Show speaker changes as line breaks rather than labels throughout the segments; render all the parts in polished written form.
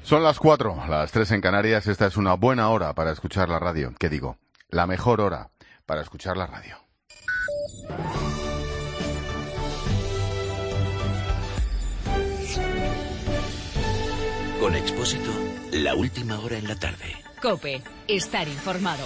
Son las 4, las 3 en Canarias. Esta es una buena hora para escuchar la radio. ¿Qué digo? La mejor hora para escuchar la radio.
Con Expósito, la última hora en la tarde.
COPE, estar informado.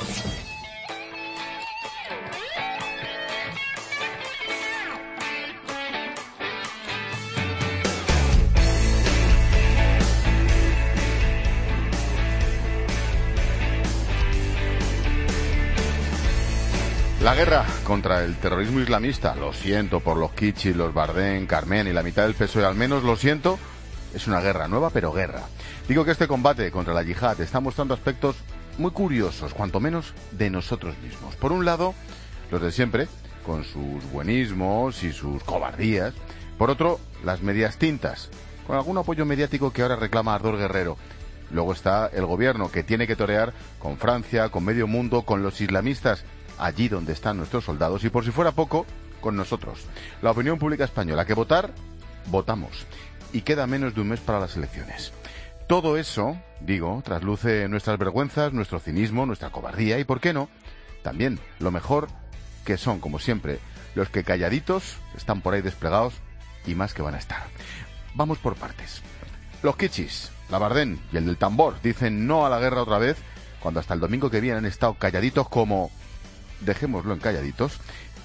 La guerra contra el terrorismo islamista, lo siento por los Kichis, los Bardén, Carmen y la mitad del PSOE, al menos lo siento, es una guerra nueva, pero guerra. Digo que este combate contra la yihad está mostrando aspectos muy curiosos, cuanto menos de nosotros mismos. Por un lado, los de siempre, con sus buenismos y sus cobardías. Por otro, las medias tintas, con algún apoyo mediático que ahora reclama Ardor Guerrero. Luego está el gobierno, que tiene que torear con Francia, con medio mundo, con los islamistas, allí donde están nuestros soldados, y por si fuera poco, con nosotros. La opinión pública española, que votar, votamos. Y queda menos de un mes para las elecciones. Todo eso, digo, trasluce nuestras vergüenzas, nuestro cinismo, nuestra cobardía y, ¿por qué no?, también lo mejor que son, como siempre, los que calladitos están por ahí desplegados y más que van a estar. Vamos por partes. Los Kichis, la Bardén y el del tambor dicen no a la guerra otra vez, cuando hasta el domingo que viene han estado calladitos como... Dejémoslo en calladitos.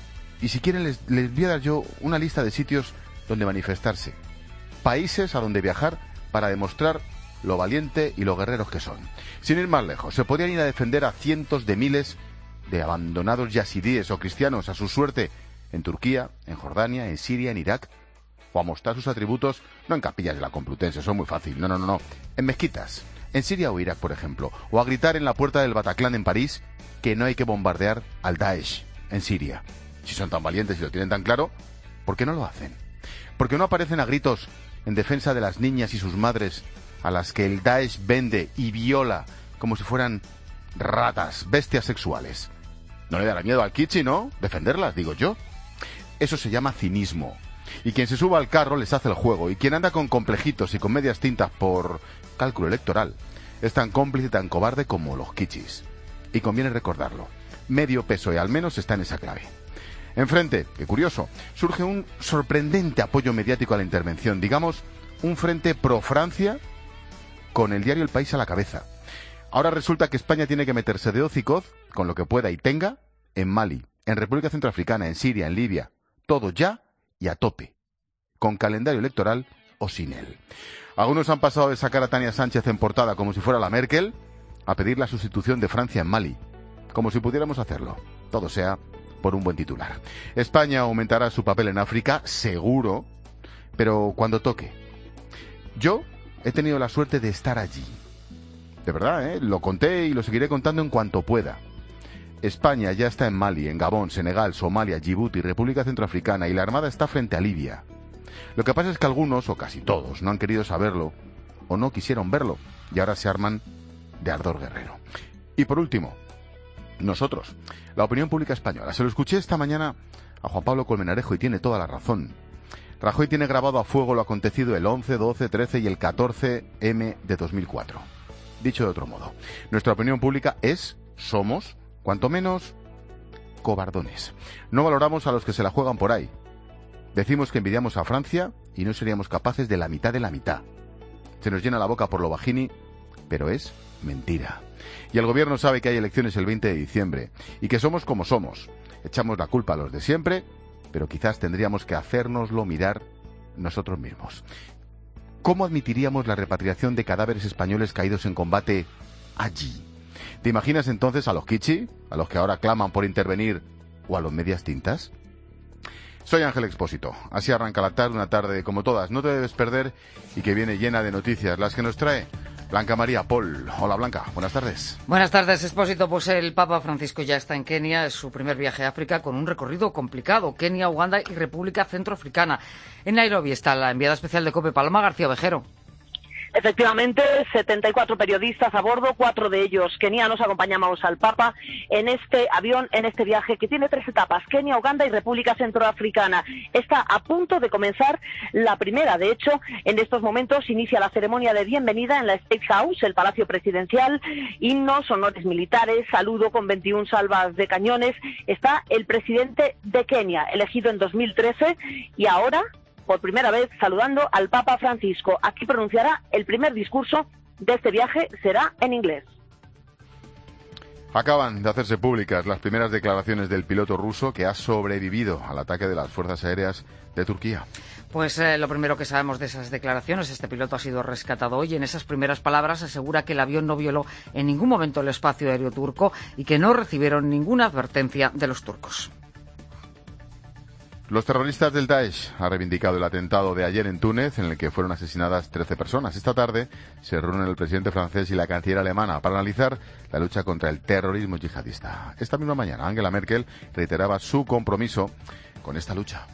Y si quieren les voy a dar yo una lista de sitios donde manifestarse. Países a donde viajar para demostrar lo valiente y lo guerreros que son. Sin ir más lejos, se podrían ir a defender a cientos de miles de abandonados yazidíes o cristianos a su suerte en Turquía, en Jordania, en Siria, en Irak, o a mostrar sus atributos no en capillas de la Complutense, eso es muy fácil, no, en mezquitas, en Siria o Irak, por ejemplo, o a gritar en la puerta del Bataclan en París que no hay que bombardear al Daesh en Siria. Si son tan valientes y lo tienen tan claro, ¿por qué no lo hacen? ¿Por qué no aparecen a gritos en defensa de las niñas y sus madres a las que el Daesh vende y viola como si fueran ratas, bestias sexuales? No le dará miedo al Kichi, ¿no? Defenderlas, digo yo. Eso se llama cinismo. Y quien se suba al carro les hace el juego. Y quien anda con complejitos y con medias tintas por cálculo electoral es tan cómplice y tan cobarde como los Kichis. Y conviene recordarlo. Medio PSOE al menos está en esa clave. Enfrente, qué curioso, surge un sorprendente apoyo mediático a la intervención. Digamos, un frente pro-Francia con el diario El País a la cabeza. Ahora resulta que España tiene que meterse de hocicoz, con lo que pueda y tenga, en Mali, en República Centroafricana, en Siria, en Libia. Todo ya y a tope. Con calendario electoral o sin él. Algunos han pasado de sacar a Tania Sánchez en portada como si fuera la Merkel a pedir la sustitución de Francia en Mali. Como si pudiéramos hacerlo. Todo sea por un buen titular. España aumentará su papel en África, seguro, pero cuando toque. Yo he tenido la suerte de estar allí. De verdad, lo conté y lo seguiré contando en cuanto pueda. España ya está en Mali, en Gabón, Senegal, Somalia, Djibouti, República Centroafricana, y la Armada está frente a Libia. Lo que pasa es que algunos, o casi todos, no han querido saberlo, o no quisieron verlo, y ahora se arman de Ardor Guerrero. Y por último, nosotros, la opinión pública española. Se lo escuché esta mañana a Juan Pablo Colmenarejo y tiene toda la razón. Rajoy tiene grabado a fuego lo acontecido el 11, 12, 13 y el 14M de 2004. Dicho de otro modo, nuestra opinión pública somos, cuanto menos, cobardones. No valoramos a los que se la juegan por ahí. Decimos que envidiamos a Francia y no seríamos capaces de la mitad de la mitad. Se nos llena la boca por lo bajini, pero es mentira. Y el gobierno sabe que hay elecciones el 20 de diciembre y que somos como somos. Echamos la culpa a los de siempre, pero quizás tendríamos que hacérnoslo mirar nosotros mismos. ¿Cómo admitiríamos la repatriación de cadáveres españoles caídos en combate allí? ¿Te imaginas entonces a los Kichi, a los que ahora claman por intervenir, o a los medias tintas? Soy Ángel Expósito. Así arranca la tarde, una tarde como todas. No te debes perder y que viene llena de noticias, las que nos trae Blanca María Paul. Hola Blanca, buenas tardes.
Buenas tardes, Expósito. Pues el Papa Francisco ya está en Kenia, es su primer viaje a África con un recorrido complicado. Kenia, Uganda y República Centroafricana. En Nairobi está la enviada especial de COPE, Paloma García Ovejero.
Efectivamente, 74 periodistas a bordo, 4 de ellos kenianos, acompañamos al Papa en este avión, en este viaje que tiene 3 etapas, Kenia, Uganda y República Centroafricana. Está a punto de comenzar la primera, de hecho, en estos momentos inicia la ceremonia de bienvenida en la State House, el Palacio Presidencial, himnos, honores militares, saludo con 21 salvas de cañones. Está el presidente de Kenia, elegido en 2013, y ahora, por primera vez, saludando al Papa Francisco. Aquí pronunciará el primer discurso de este viaje, será en inglés.
Acaban de hacerse públicas las primeras declaraciones del piloto ruso que ha sobrevivido al ataque de las fuerzas aéreas de Turquía.
Pues lo primero que sabemos de esas declaraciones, este piloto ha sido rescatado hoy. En esas primeras palabras asegura que el avión no violó en ningún momento el espacio aéreo turco y que no recibieron ninguna advertencia de los turcos.
Los terroristas del Daesh han reivindicado el atentado de ayer en Túnez, en el que fueron asesinadas 13 personas. Esta tarde se reúnen el presidente francés y la canciller alemana para analizar la lucha contra el terrorismo yihadista. Esta misma mañana, Angela Merkel reiteraba su compromiso con esta lucha.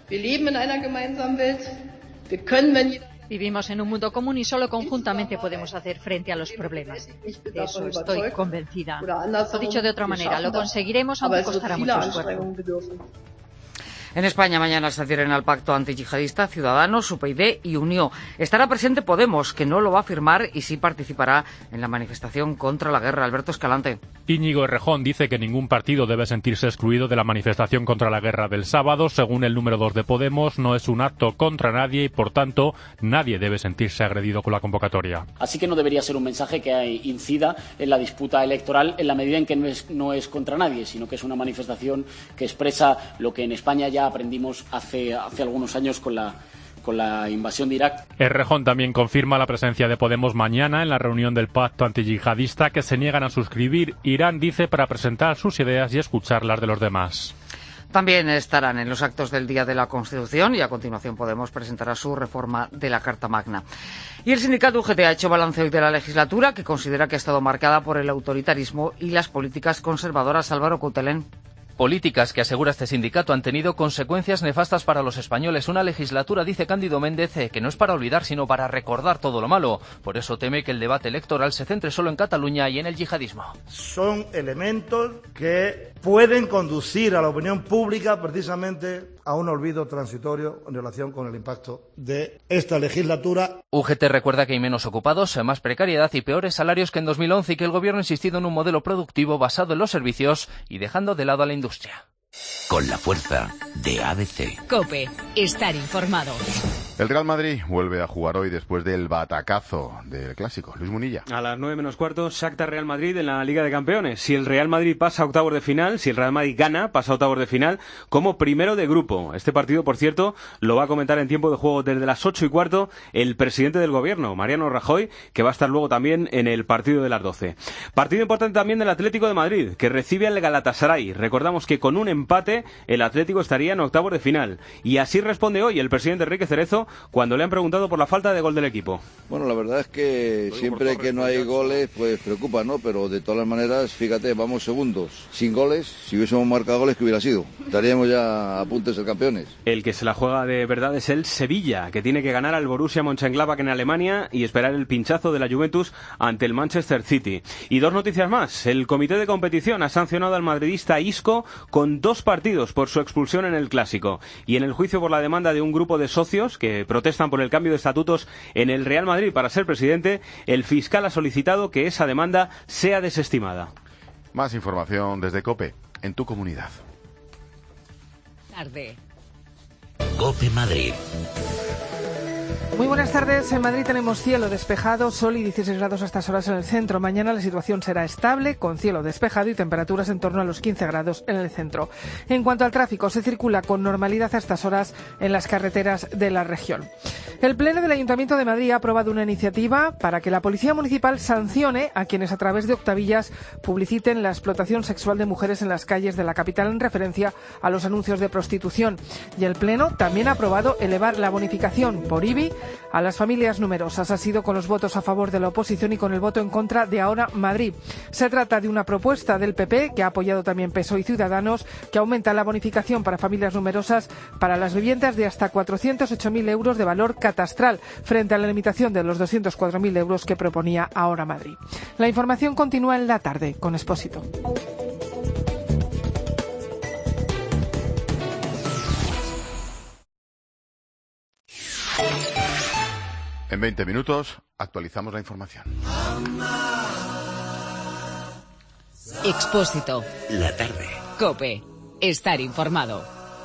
Vivimos en un mundo común y solo conjuntamente podemos hacer frente a los problemas. De eso estoy convencida. O dicho de otra manera, lo conseguiremos aunque costará mucho esfuerzo.
En España mañana se adhieren al pacto antiyihadista Ciudadanos, UPyD y Unió. Estará presente Podemos, que no lo va a firmar y sí participará en la manifestación contra la guerra. Alberto Escalante.
Íñigo Errejón dice que ningún partido debe sentirse excluido de la manifestación contra la guerra del sábado. Según el número 2 de Podemos, no es un acto contra nadie y, por tanto, nadie debe sentirse agredido con la convocatoria.
Así que no debería ser un mensaje que incida en la disputa electoral en la medida en que no es contra nadie, sino que es una manifestación que expresa lo que en España ya aprendimos hace algunos años con la invasión de Irak.
Errejón también confirma la presencia de Podemos mañana en la reunión del pacto antiyihadista que se niegan a suscribir. Irán dice para presentar sus ideas y escuchar las de los demás.
También estarán en los actos del Día de la Constitución y a continuación Podemos presentará su reforma de la Carta Magna. Y el sindicato UGT ha hecho balance hoy de la legislatura, que considera que ha estado marcada por el autoritarismo y las políticas conservadoras. Álvaro Coutelén.
Políticas que, asegura este sindicato, han tenido consecuencias nefastas para los españoles. Una legislatura, dice Cándido Méndez, que no es para olvidar, sino para recordar todo lo malo. Por eso teme que el debate electoral se centre solo en Cataluña y en el yihadismo.
Son elementos que pueden conducir a la opinión pública precisamente a un olvido transitorio en relación con el impacto de esta legislatura.
UGT recuerda que hay menos ocupados, más precariedad y peores salarios que en 2011 y que el gobierno ha insistido en un modelo productivo basado en los servicios y dejando de lado a la industria.
Con la fuerza de ABC.
COPE. Estar informado.
El Real Madrid vuelve a jugar hoy después del batacazo del Clásico. Luis Munilla.
A las 9:15, Shakhtar Real Madrid en la Liga de Campeones. Si el Real Madrid pasa a octavos de final, si el Real Madrid gana, pasa a octavos de final como primero de grupo. Este partido, por cierto, lo va a comentar en tiempo de juego desde las 8:15 el presidente del Gobierno, Mariano Rajoy, que va a estar luego también en el partido de las 12. Partido importante también del Atlético de Madrid, que recibe al Galatasaray. Recordamos que con un empate el Atlético estaría en octavos de final. Y así responde hoy el presidente Enrique Cerezo cuando le han preguntado por la falta de gol del equipo.
Bueno, la verdad es que siempre que no hay goles, pues preocupa, ¿no? Pero de todas las maneras, fíjate, vamos segundos. Sin goles, si hubiésemos marcado goles, ¿qué hubiera sido? Estaríamos ya a punto de ser campeones.
El que se la juega de verdad es el Sevilla, que tiene que ganar al Borussia Mönchengladbach en Alemania y esperar el pinchazo de la Juventus ante el Manchester City. Y 2 noticias más. El comité de competición ha sancionado al madridista Isco con 2 partidos por su expulsión en el Clásico. Y en el juicio por la demanda de un grupo de socios que protestan por el cambio de estatutos en el Real Madrid para ser presidente, el fiscal ha solicitado que esa demanda sea desestimada.
Más información desde COPE, en tu comunidad.
Tarde.
COPE Madrid.
Muy buenas tardes. En Madrid tenemos cielo despejado, sol y 16 grados a estas horas en el centro. Mañana la situación será estable, con cielo despejado y temperaturas en torno a los 15 grados en el centro. En cuanto al tráfico, se circula con normalidad a estas horas en las carreteras de la región. El Pleno del Ayuntamiento de Madrid ha aprobado una iniciativa para que la Policía Municipal sancione a quienes a través de octavillas publiciten la explotación sexual de mujeres en las calles de la capital en referencia a los anuncios de prostitución. Y el Pleno también ha aprobado elevar la bonificación por IBI sí a las familias numerosas. Ha sido con los votos a favor de la oposición y con el voto en contra de Ahora Madrid. Se trata de una propuesta del PP, que ha apoyado también PSOE y Ciudadanos, que aumenta la bonificación para familias numerosas para las viviendas de hasta 408.000 euros de valor catastral, frente a la limitación de los 204.000 euros que proponía Ahora Madrid. La información continúa en la tarde con Expósito.
En 20 minutos actualizamos la información.
Expósito.
La tarde.
COPE. Estar informado.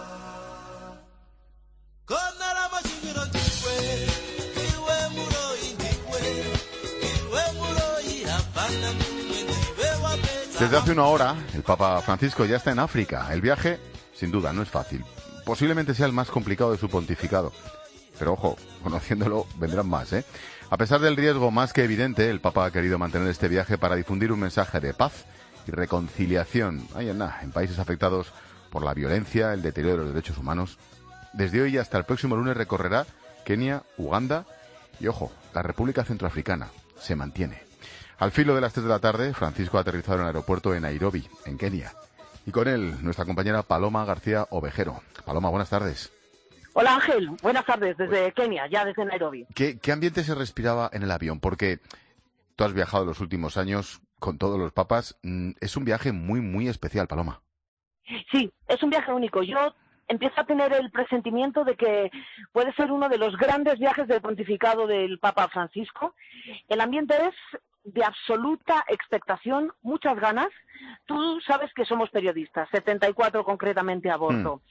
Desde hace una hora, el Papa Francisco ya está en África. El viaje, sin duda, no es fácil. Posiblemente sea el más complicado de su pontificado. Pero ojo, conociéndolo, vendrán más, ¿eh? A pesar del riesgo más que evidente, el Papa ha querido mantener este viaje para difundir un mensaje de paz y reconciliación en países afectados por la violencia, el deterioro de los derechos humanos. Desde hoy hasta el próximo lunes recorrerá Kenia, Uganda y, ojo, la República Centroafricana. Se mantiene. Al filo de las 3 de la tarde, Francisco ha aterrizado en el aeropuerto de Nairobi, en Kenia. Y con él, nuestra compañera Paloma García Ovejero. Paloma, buenas tardes.
Hola Ángel, buenas tardes desde Kenia, ya desde Nairobi.
¿Qué ambiente se respiraba en el avión? Porque tú has viajado los últimos años con todos los papas. Es un viaje muy, muy especial, Paloma.
Sí, es un viaje único. Yo empiezo a tener el presentimiento de que puede ser uno de los grandes viajes del pontificado del Papa Francisco. El ambiente es de absoluta expectación, muchas ganas. Tú sabes que somos periodistas, 74 concretamente a bordo.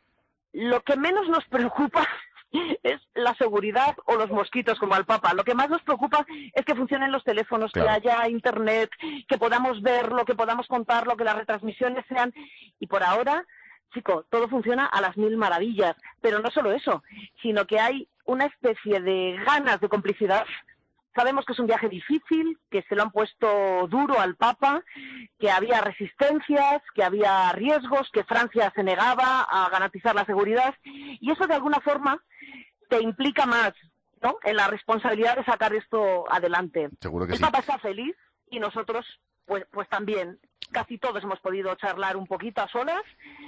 Lo que menos nos preocupa es la seguridad o los mosquitos como al Papa. Lo que más nos preocupa es que funcionen los teléfonos, claro, que haya internet, que podamos verlo, que podamos contarlo, que las retransmisiones sean... Y por ahora, chico, todo funciona a las mil maravillas. Pero no solo eso, sino que hay una especie de ganas de complicidad. Sabemos que es un viaje difícil, que se lo han puesto duro al Papa, que había resistencias, que había riesgos, que Francia se negaba a garantizar la seguridad. Y eso de alguna forma te implica más, ¿no?, en la responsabilidad de sacar esto adelante.
Seguro que
el Papa está feliz y nosotros pues también. Casi todos hemos podido charlar un poquito a solas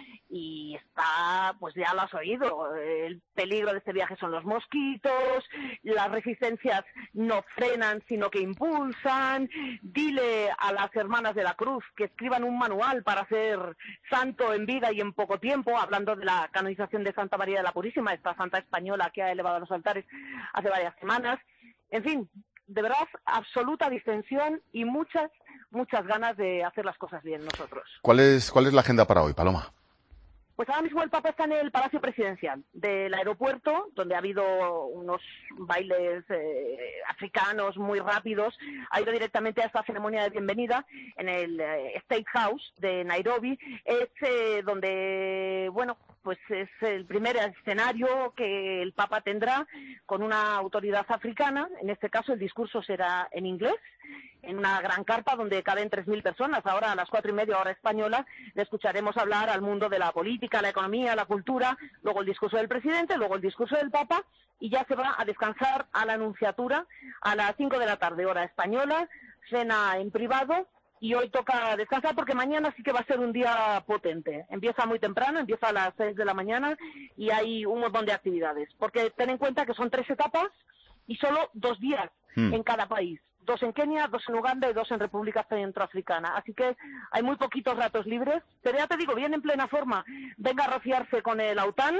y está, pues ya lo has oído, el peligro de este viaje son los mosquitos, las resistencias no frenan sino que impulsan. Dile a las hermanas de la Cruz que escriban un manual para ser santo en vida y en poco tiempo, hablando de la canonización de Santa María de la Purísima, esta santa española que ha elevado a los altares hace varias semanas. En fin, de verdad, absoluta distensión y muchas ganas de hacer las cosas bien nosotros.
¿Cuál es la agenda para hoy, Paloma?
Pues ahora mismo el Papa está en el Palacio Presidencial del aeropuerto, donde ha habido unos bailes africanos muy rápidos. Ha ido directamente a esta ceremonia de bienvenida en el State House de Nairobi. Es donde, bueno, pues es el primer escenario que el Papa tendrá con una autoridad africana. En este caso el discurso será en inglés, en una gran carpa donde caben 3.000 personas. Ahora a las 4:30 hora española le escucharemos hablar al mundo de la política, la economía, la cultura, luego el discurso del presidente, luego el discurso del Papa y ya se va a descansar a la Anunciatura a las 5 de la tarde hora española, cena en privado. Y hoy toca descansar porque mañana sí que va a ser un día potente. Empieza muy temprano, empieza a las 6 de la mañana y hay un montón de actividades. Porque ten en cuenta que son 3 etapas y solo 2 días en cada país. 2 en Kenia, 2 en Uganda y 2 en República Centroafricana. Así que hay muy poquitos ratos libres. Pero ya te digo, viene en plena forma. Venga a rociarse con el Aután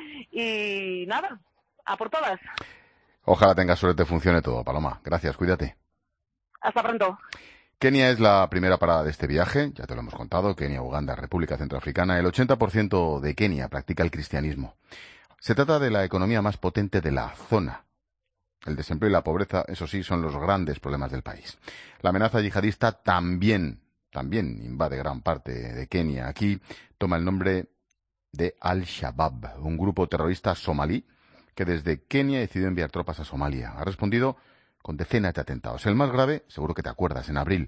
y nada, a por todas.
Ojalá tenga suerte, funcione todo, Paloma. Gracias, cuídate.
Hasta pronto.
Kenia es la primera parada de este viaje, ya te lo hemos contado, Kenia, Uganda, República Centroafricana. El 80% de Kenia practica el cristianismo. Se trata de la economía más potente de la zona. El desempleo y la pobreza, eso sí, son los grandes problemas del país. La amenaza yihadista también invade gran parte de Kenia. Aquí toma el nombre de Al-Shabaab, un grupo terrorista somalí que desde Kenia decidió enviar tropas a Somalia. Ha respondido con decenas de atentados. El más grave, seguro que te acuerdas, en abril,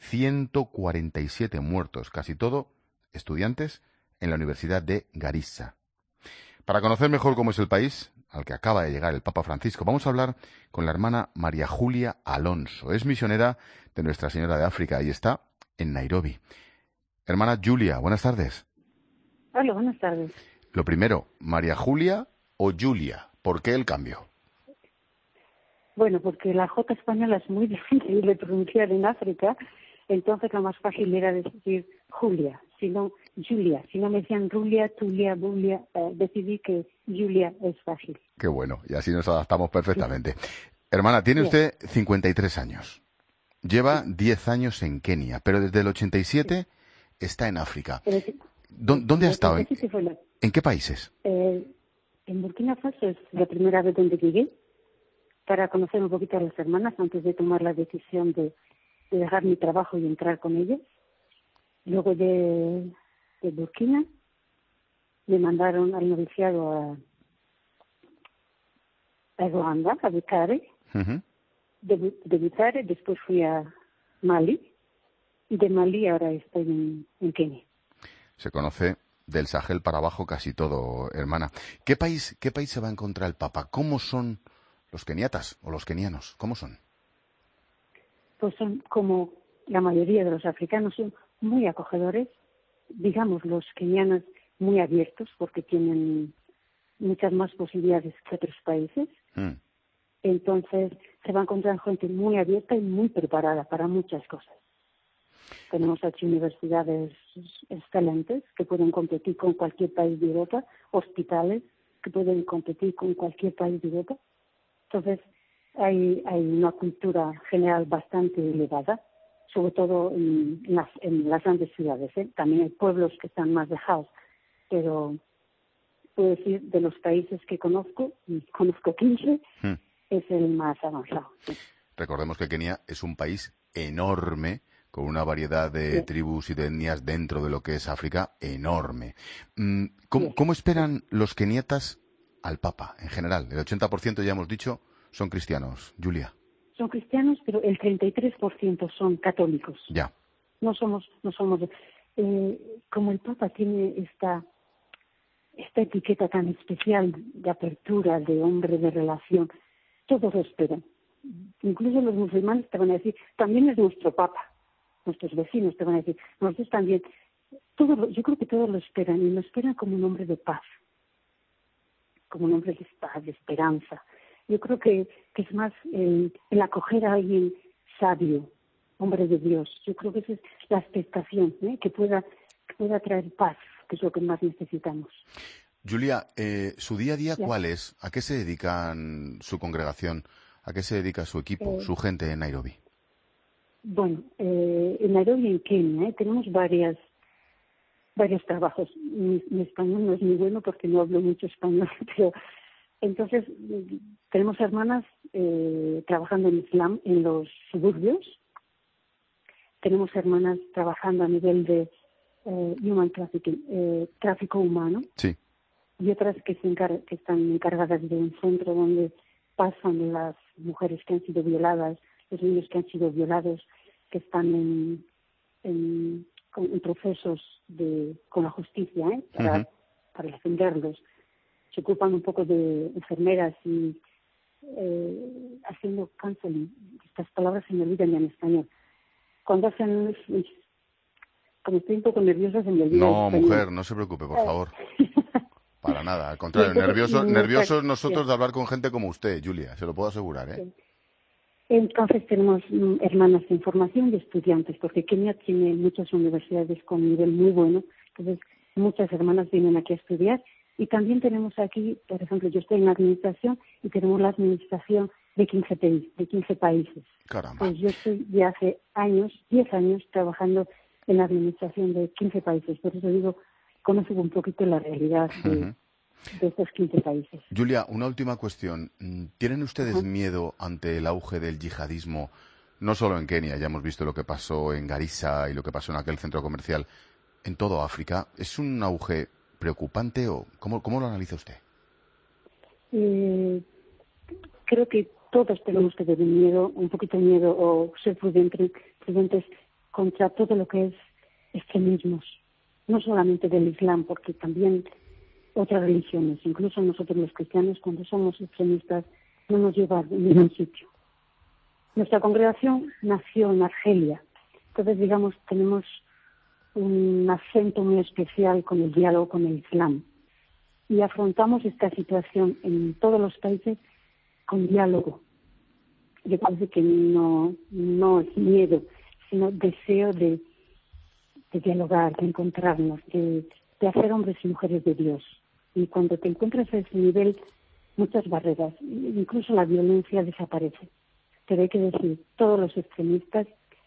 147 muertos, casi todo estudiantes en la Universidad de Garissa. Para conocer mejor cómo es el país, al que acaba de llegar el Papa Francisco. Vamos a hablar con la hermana María Julia Alonso. Es misionera de Nuestra Señora de África y está en Nairobi. Hermana Julia, buenas tardes.
Hola, buenas tardes.
Lo primero, ¿María Julia o Julia? ¿Por qué el cambio?
Bueno, porque la J española es muy difícil de pronunciar en África, entonces lo más fácil era decir Julia, sino Julia. Si no me decían Rulia, Tulia, Bulia, decidí que Julia es fácil.
Qué bueno, y así nos adaptamos perfectamente. Sí. Hermana, tiene usted 53 años. Lleva 10 años en Kenia, pero desde el 87 está en África. ¿Dónde ha estado? ¿En qué países?
En Burkina Faso es la primera vez donde llegué, para conocer un poquito a las hermanas antes de tomar la decisión de dejar mi trabajo y entrar con ellas. Luego de Burkina me mandaron al noviciado a Ruanda, a Butare. De Butare después fui a Mali y de Mali ahora estoy en Kenia.
Se conoce del Sahel para abajo casi todo, hermana. ¿Qué país se va a encontrar el Papa? ¿Cómo son los keniatas o los kenianos? ¿Cómo son?
Pues son como la mayoría de los africanos, son muy acogedores. Digamos, los kenianos muy abiertos porque tienen muchas más posibilidades que otros países. Entonces se va a encontrar gente muy abierta y muy preparada para muchas cosas. Tenemos aquí universidades excelentes que pueden competir con cualquier país de Europa, hospitales que pueden competir con cualquier país de Europa. Entonces hay una cultura general bastante elevada, sobre todo en las grandes ciudades. También hay pueblos que están más dejados, pero puedo decir, de los países que conozco, y conozco 15, es el más avanzado. Sí.
Recordemos que Kenia es un país enorme, con una variedad de tribus y de etnias dentro de lo que es África enorme. ¿Cómo esperan los keniatas al Papa en general? El 80% ya hemos dicho son cristianos. Julia.
Son cristianos, pero el 33% son católicos.
Ya.
No somos como el Papa tiene esta etiqueta tan especial de apertura, de hombre de relación, todos lo esperan. Incluso los musulmanes te van a decir, también es nuestro Papa. Nuestros vecinos te van a decir, nosotros también. Yo creo que todos lo esperan, y lo esperan como un hombre de paz, como un hombre de paz, de esperanza. Yo creo que es más el acoger a alguien sabio, hombre de Dios. Yo creo que esa es la expectación, que pueda traer paz, que es lo que más necesitamos.
Julia, ¿su día a día cuál es? ¿A qué se dedican su congregación? ¿A qué se dedica su equipo, su gente en Nairobi?
Bueno, en Nairobi, en Kenia, tenemos varios trabajos. Mi español no es muy bueno porque no hablo mucho español, pero entonces tenemos hermanas trabajando en Islam en los suburbios. Tenemos hermanas trabajando a nivel de human trafficking, tráfico humano.
Sí.
Y otras que están encargadas de un centro donde pasan las mujeres que han sido violadas, los niños que han sido violados, que están en procesos con la justicia, para defenderlos. Se ocupan un poco de enfermeras y haciendo counseling. Estas palabras se me olvidan ya en español. Cuando hacen, como estoy un poco nerviosa, se me olvida.
No, mujer, no se preocupe, por favor. Para nada, al contrario, nerviosos nosotros de hablar con gente como usted, Julia, se lo puedo asegurar, ¿eh?
Entonces tenemos hermanas en formación y estudiantes, porque Kenia tiene muchas universidades con nivel muy bueno, entonces muchas hermanas vienen aquí a estudiar, y también tenemos aquí, por ejemplo, yo estoy en la administración y tenemos la administración de 15 países.
Caramba.
Pues yo estoy de hace 10 años, trabajando en la administración de 15 países, por eso digo, conozco un poquito la realidad de estos 15 países.
Julia, una última cuestión. ¿Tienen ustedes miedo ante el auge del yihadismo? No solo en Kenia, ya hemos visto lo que pasó en Garissa y lo que pasó en aquel centro comercial. En todo África, ¿es un auge preocupante o cómo lo analiza usted?
Creo que todos tenemos que tener miedo, un poquito de miedo, o ser prudentes contra todo lo que es extremismos. No solamente del Islam, porque también otras religiones. Incluso nosotros los cristianos, cuando somos extremistas, no nos lleva a ningún sitio. Nuestra congregación nació en Argelia. Entonces, digamos, tenemos un acento muy especial con el diálogo con el Islam. Y afrontamos esta situación en todos los países con diálogo. Yo parece que no es miedo, sino deseo de dialogar, de encontrarnos, de hacer hombres y mujeres de Dios. Y cuando te encuentras a ese nivel, muchas barreras, incluso la violencia desaparece. Pero hay que decir, todos los extremistas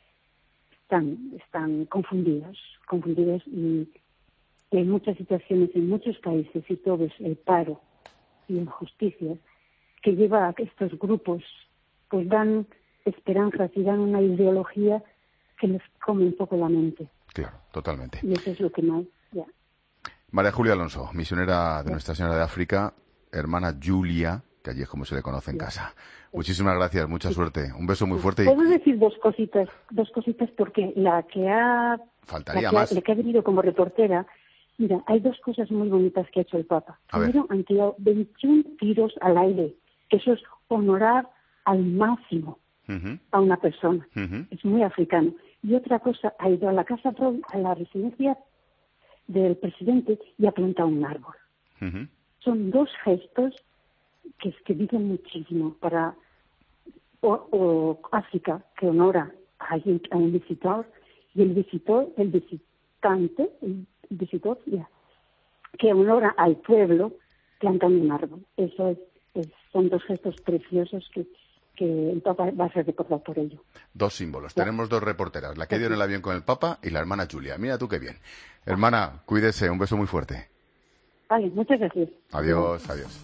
están confundidos y hay muchas situaciones en muchos países y todo es el paro y injusticias que lleva a que estos grupos pues dan esperanzas y dan una ideología que les come un poco la mente.
Claro, totalmente.
Y eso es lo que más, ya.
María Julia Alonso, misionera de Nuestra Señora de África, hermana Julia, que allí es como se le conoce en casa. Muchísimas gracias, mucha suerte. Un beso muy fuerte.
Puedo decir dos cositas porque la que ha venido como reportera, mira, hay dos cosas muy bonitas que ha hecho el Papa. Primero, han tirado 21 tiros al aire, que eso es honorar al máximo a una persona. Es muy africano. Y otra cosa, ha ido a la residencia del presidente y ha plantado un árbol. Son dos gestos que dicen muchísimo para África, que honora a un visitador, y el visitor, que honora al pueblo plantando un árbol. Eso son dos gestos preciosos que el Papa va a ser recordado por ello.
Dos símbolos. Tenemos dos reporteras, la que dio en el avión con el Papa y la hermana Julia. Mira tú qué bien. Hermana, cuídese, un beso muy fuerte.
Vale, muchas gracias.
Adiós, adiós.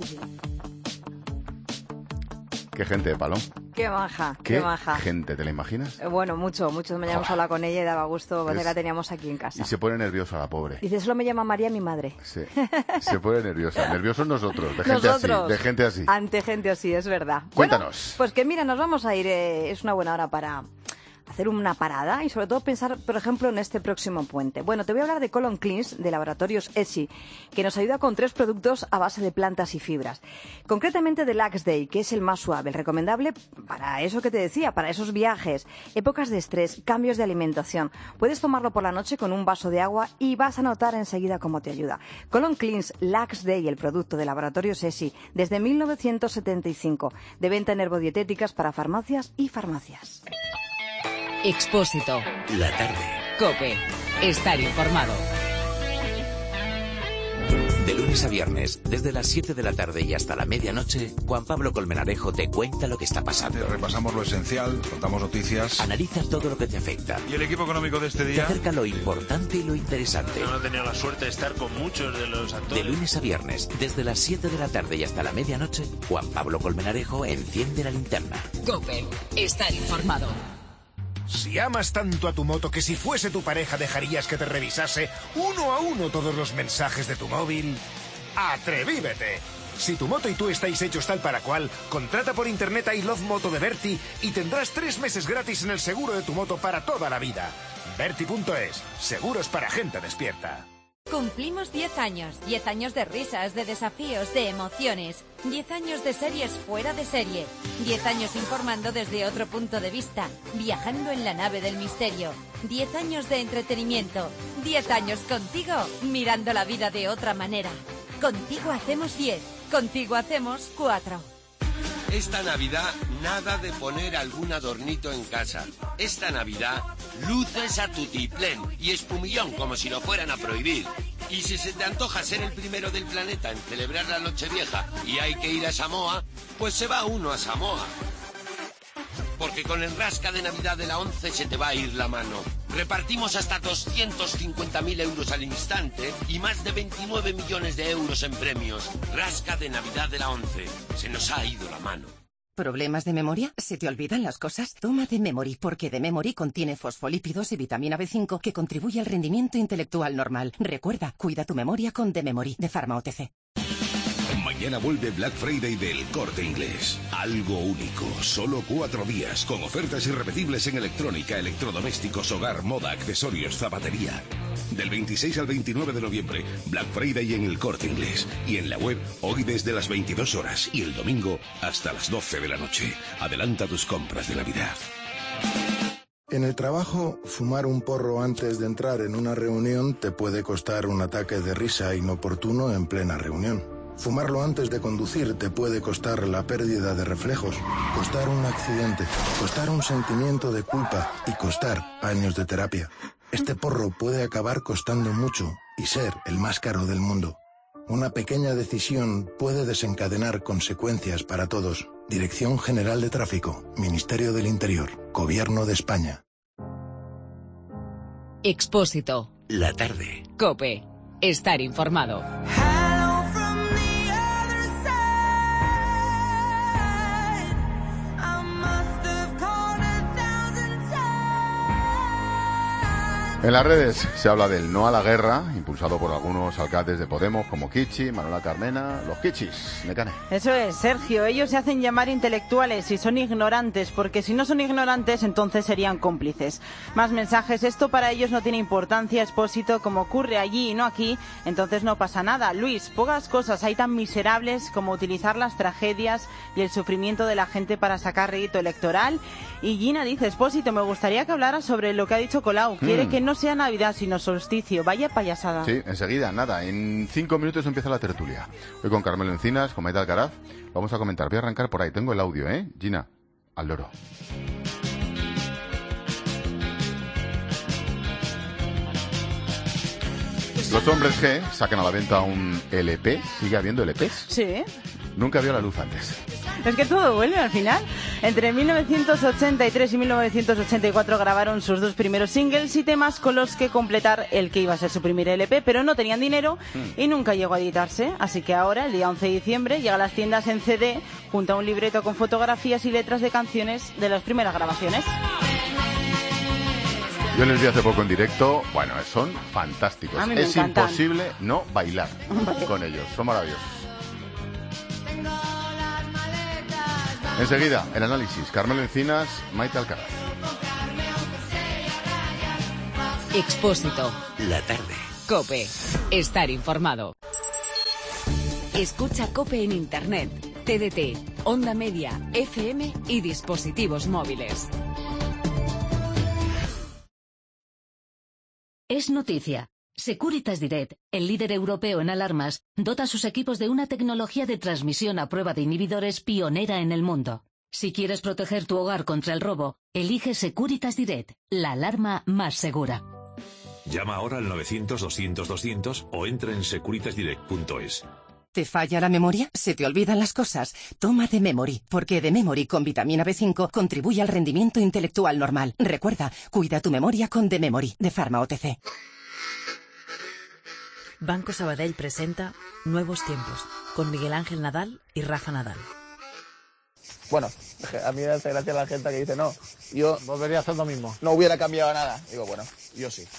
Qué gente, Palom.
Qué maja,
qué
maja.
Gente, ¿te la imaginas?
Bueno, mucho. Me hemos hablado con ella y daba gusto cuando la teníamos aquí en casa.
Y se pone nerviosa la pobre.
Dice, solo me llama María mi madre.
Sí, se pone nerviosa. Nerviosos nosotros, de gente así.
Ante gente así, es verdad.
Cuéntanos.
Bueno, pues que mira, nos vamos a ir, es una buena hora para hacer una parada y sobre todo pensar, por ejemplo, en este próximo puente. Bueno, te voy a hablar de Colon Cleans, de Laboratorios ESI, que nos ayuda con 3 productos a base de plantas y fibras. Concretamente de Lax Day, que es el más suave, el recomendable para eso que te decía, para esos viajes, épocas de estrés, cambios de alimentación. Puedes tomarlo por la noche con un vaso de agua y vas a notar enseguida cómo te ayuda. Colon Cleans Lax Day, el producto de Laboratorios ESI, desde 1975, de venta en herbodietéticas para farmacias y farmacias.
Expósito.
La tarde.
COPE. Estar informado.
De lunes a viernes, desde las 7 de la tarde y hasta la medianoche, Juan Pablo Colmenarejo te cuenta lo que está pasando.
Repasamos lo esencial, contamos noticias.
Analiza todo lo que te afecta.
¿Y el equipo económico de este día?
Te acerca lo importante y lo interesante.
No he tenido la suerte de estar con muchos de los actores.
De lunes a viernes, desde las 7 de la tarde y hasta la medianoche, Juan Pablo Colmenarejo enciende la linterna.
COPE. Estar informado.
Si amas tanto a tu moto que si fuese tu pareja dejarías que te revisase uno a uno todos los mensajes de tu móvil, ¡atrevívete! Si tu moto y tú estáis hechos tal para cual, contrata por internet a I Love Moto de Berti y tendrás 3 meses gratis en el seguro de tu moto para toda la vida. Berti.es, seguros para gente despierta.
Cumplimos 10 años. 10 años de risas, de desafíos, de emociones. 10 años de series fuera de serie. 10 años informando desde otro punto de vista. Viajando en la nave del misterio. 10 años de entretenimiento. 10 años contigo, mirando la vida de otra manera. Contigo hacemos 10. Contigo hacemos 4.
Esta Navidad, nada de poner algún adornito en casa. Esta Navidad, luces a tutiplén y espumillón como si lo fueran a prohibir. Y si se te antoja ser el primero del planeta en celebrar la Nochevieja y hay que ir a Samoa, pues se va uno a Samoa. Porque con el rasca de Navidad de la 11 se te va a ir la mano. Repartimos hasta 250.000 euros al instante y más de 29 millones de euros en premios. Rasca de Navidad de la 11. Se nos ha ido la mano.
¿Problemas de memoria? ¿Se te olvidan las cosas? Toma D-Memory, porque D-Memory contiene fosfolípidos y vitamina B5 que contribuye al rendimiento intelectual normal. Recuerda, cuida tu memoria con D-Memory de Pharma OTC.
Mañana vuelve Black Friday del Corte Inglés. Algo único, solo 4 días, con ofertas irrepetibles en electrónica, electrodomésticos, hogar, moda, accesorios, zapatería. Del 26 al 29 de noviembre, Black Friday en el Corte Inglés. Y en la web, hoy desde las 22 horas y el domingo hasta las 12 de la noche. Adelanta tus compras de Navidad.
En el trabajo, fumar un porro antes de entrar en una reunión te puede costar un ataque de risa inoportuno en plena reunión. Fumarlo antes de conducir te puede costar la pérdida de reflejos, costar un accidente, costar un sentimiento de culpa y costar años de terapia. Este porro puede acabar costando mucho y ser el más caro del mundo. Una pequeña decisión puede desencadenar consecuencias para todos. Dirección General de Tráfico, Ministerio del Interior, Gobierno de España.
Expósito.
La tarde.
COPE. Estar informado.
En las redes se habla del no a la guerra, impulsado por algunos alcaldes de Podemos como Kichi, Manuela Carmena, los Kichis, Necane.
Eso es, Sergio, ellos se hacen llamar intelectuales y son ignorantes, porque si no son ignorantes entonces serían cómplices. Más mensajes, esto para ellos no tiene importancia, Expósito, como ocurre allí y no aquí, entonces no pasa nada. Luis, pocas cosas hay tan miserables como utilizar las tragedias y el sufrimiento de la gente para sacar rédito electoral. Y Gina dice, Expósito, me gustaría que hablara sobre lo que ha dicho Colau, quiere que no sea Navidad sino solsticio, vaya payasada.
Sí, enseguida, nada, en 5 minutos empieza la tertulia. Hoy con Carmelo Encinas, con Maite Alcaraz, vamos a comentar, voy a arrancar por ahí, tengo el audio, Gina, al loro. Los Hombres G sacan a la venta un LP, ¿sigue habiendo LPs?
Sí.
Nunca vio la luz antes.
Es que todo vuelve al final. Entre 1983 y 1984 grabaron sus 2 primeros singles y temas con los que completar el que iba a ser su primer LP, pero no tenían dinero y nunca llegó a editarse. Así que ahora, el día 11 de diciembre, llega a las tiendas en CD junto a un libreto con fotografías y letras de canciones de las primeras grabaciones.
Yo les vi hace poco en directo, bueno, son fantásticos.
A mí me
es
encantan.
imposible no bailar con ellos, son maravillosos. Enseguida, el análisis, Carmelo Encinas, Maite Alcaraz.
Expósito.
La tarde.
COPE. Estar informado. Escucha COPE en Internet, TDT, Onda Media, FM y dispositivos móviles.
Es noticia. Securitas Direct, el líder europeo en alarmas, dota a sus equipos de una tecnología de transmisión a prueba de inhibidores pionera en el mundo. Si quieres proteger tu hogar contra el robo, elige Securitas Direct, la alarma más segura.
Llama ahora al 900-200-200 o entra en securitasdirect.es.
¿Te falla la memoria? ¿Se te olvidan las cosas? Toma The Memory, porque The Memory con vitamina B5 contribuye al rendimiento intelectual normal. Recuerda, cuida tu memoria con The Memory, de Pharma OTC.
Banco Sabadell presenta Nuevos Tiempos, con Miguel Ángel Nadal y Rafa Nadal.
Bueno, a mí me hace gracia la gente que dice, no, yo volvería a hacer lo mismo. No hubiera cambiado nada. Digo, bueno, yo sí.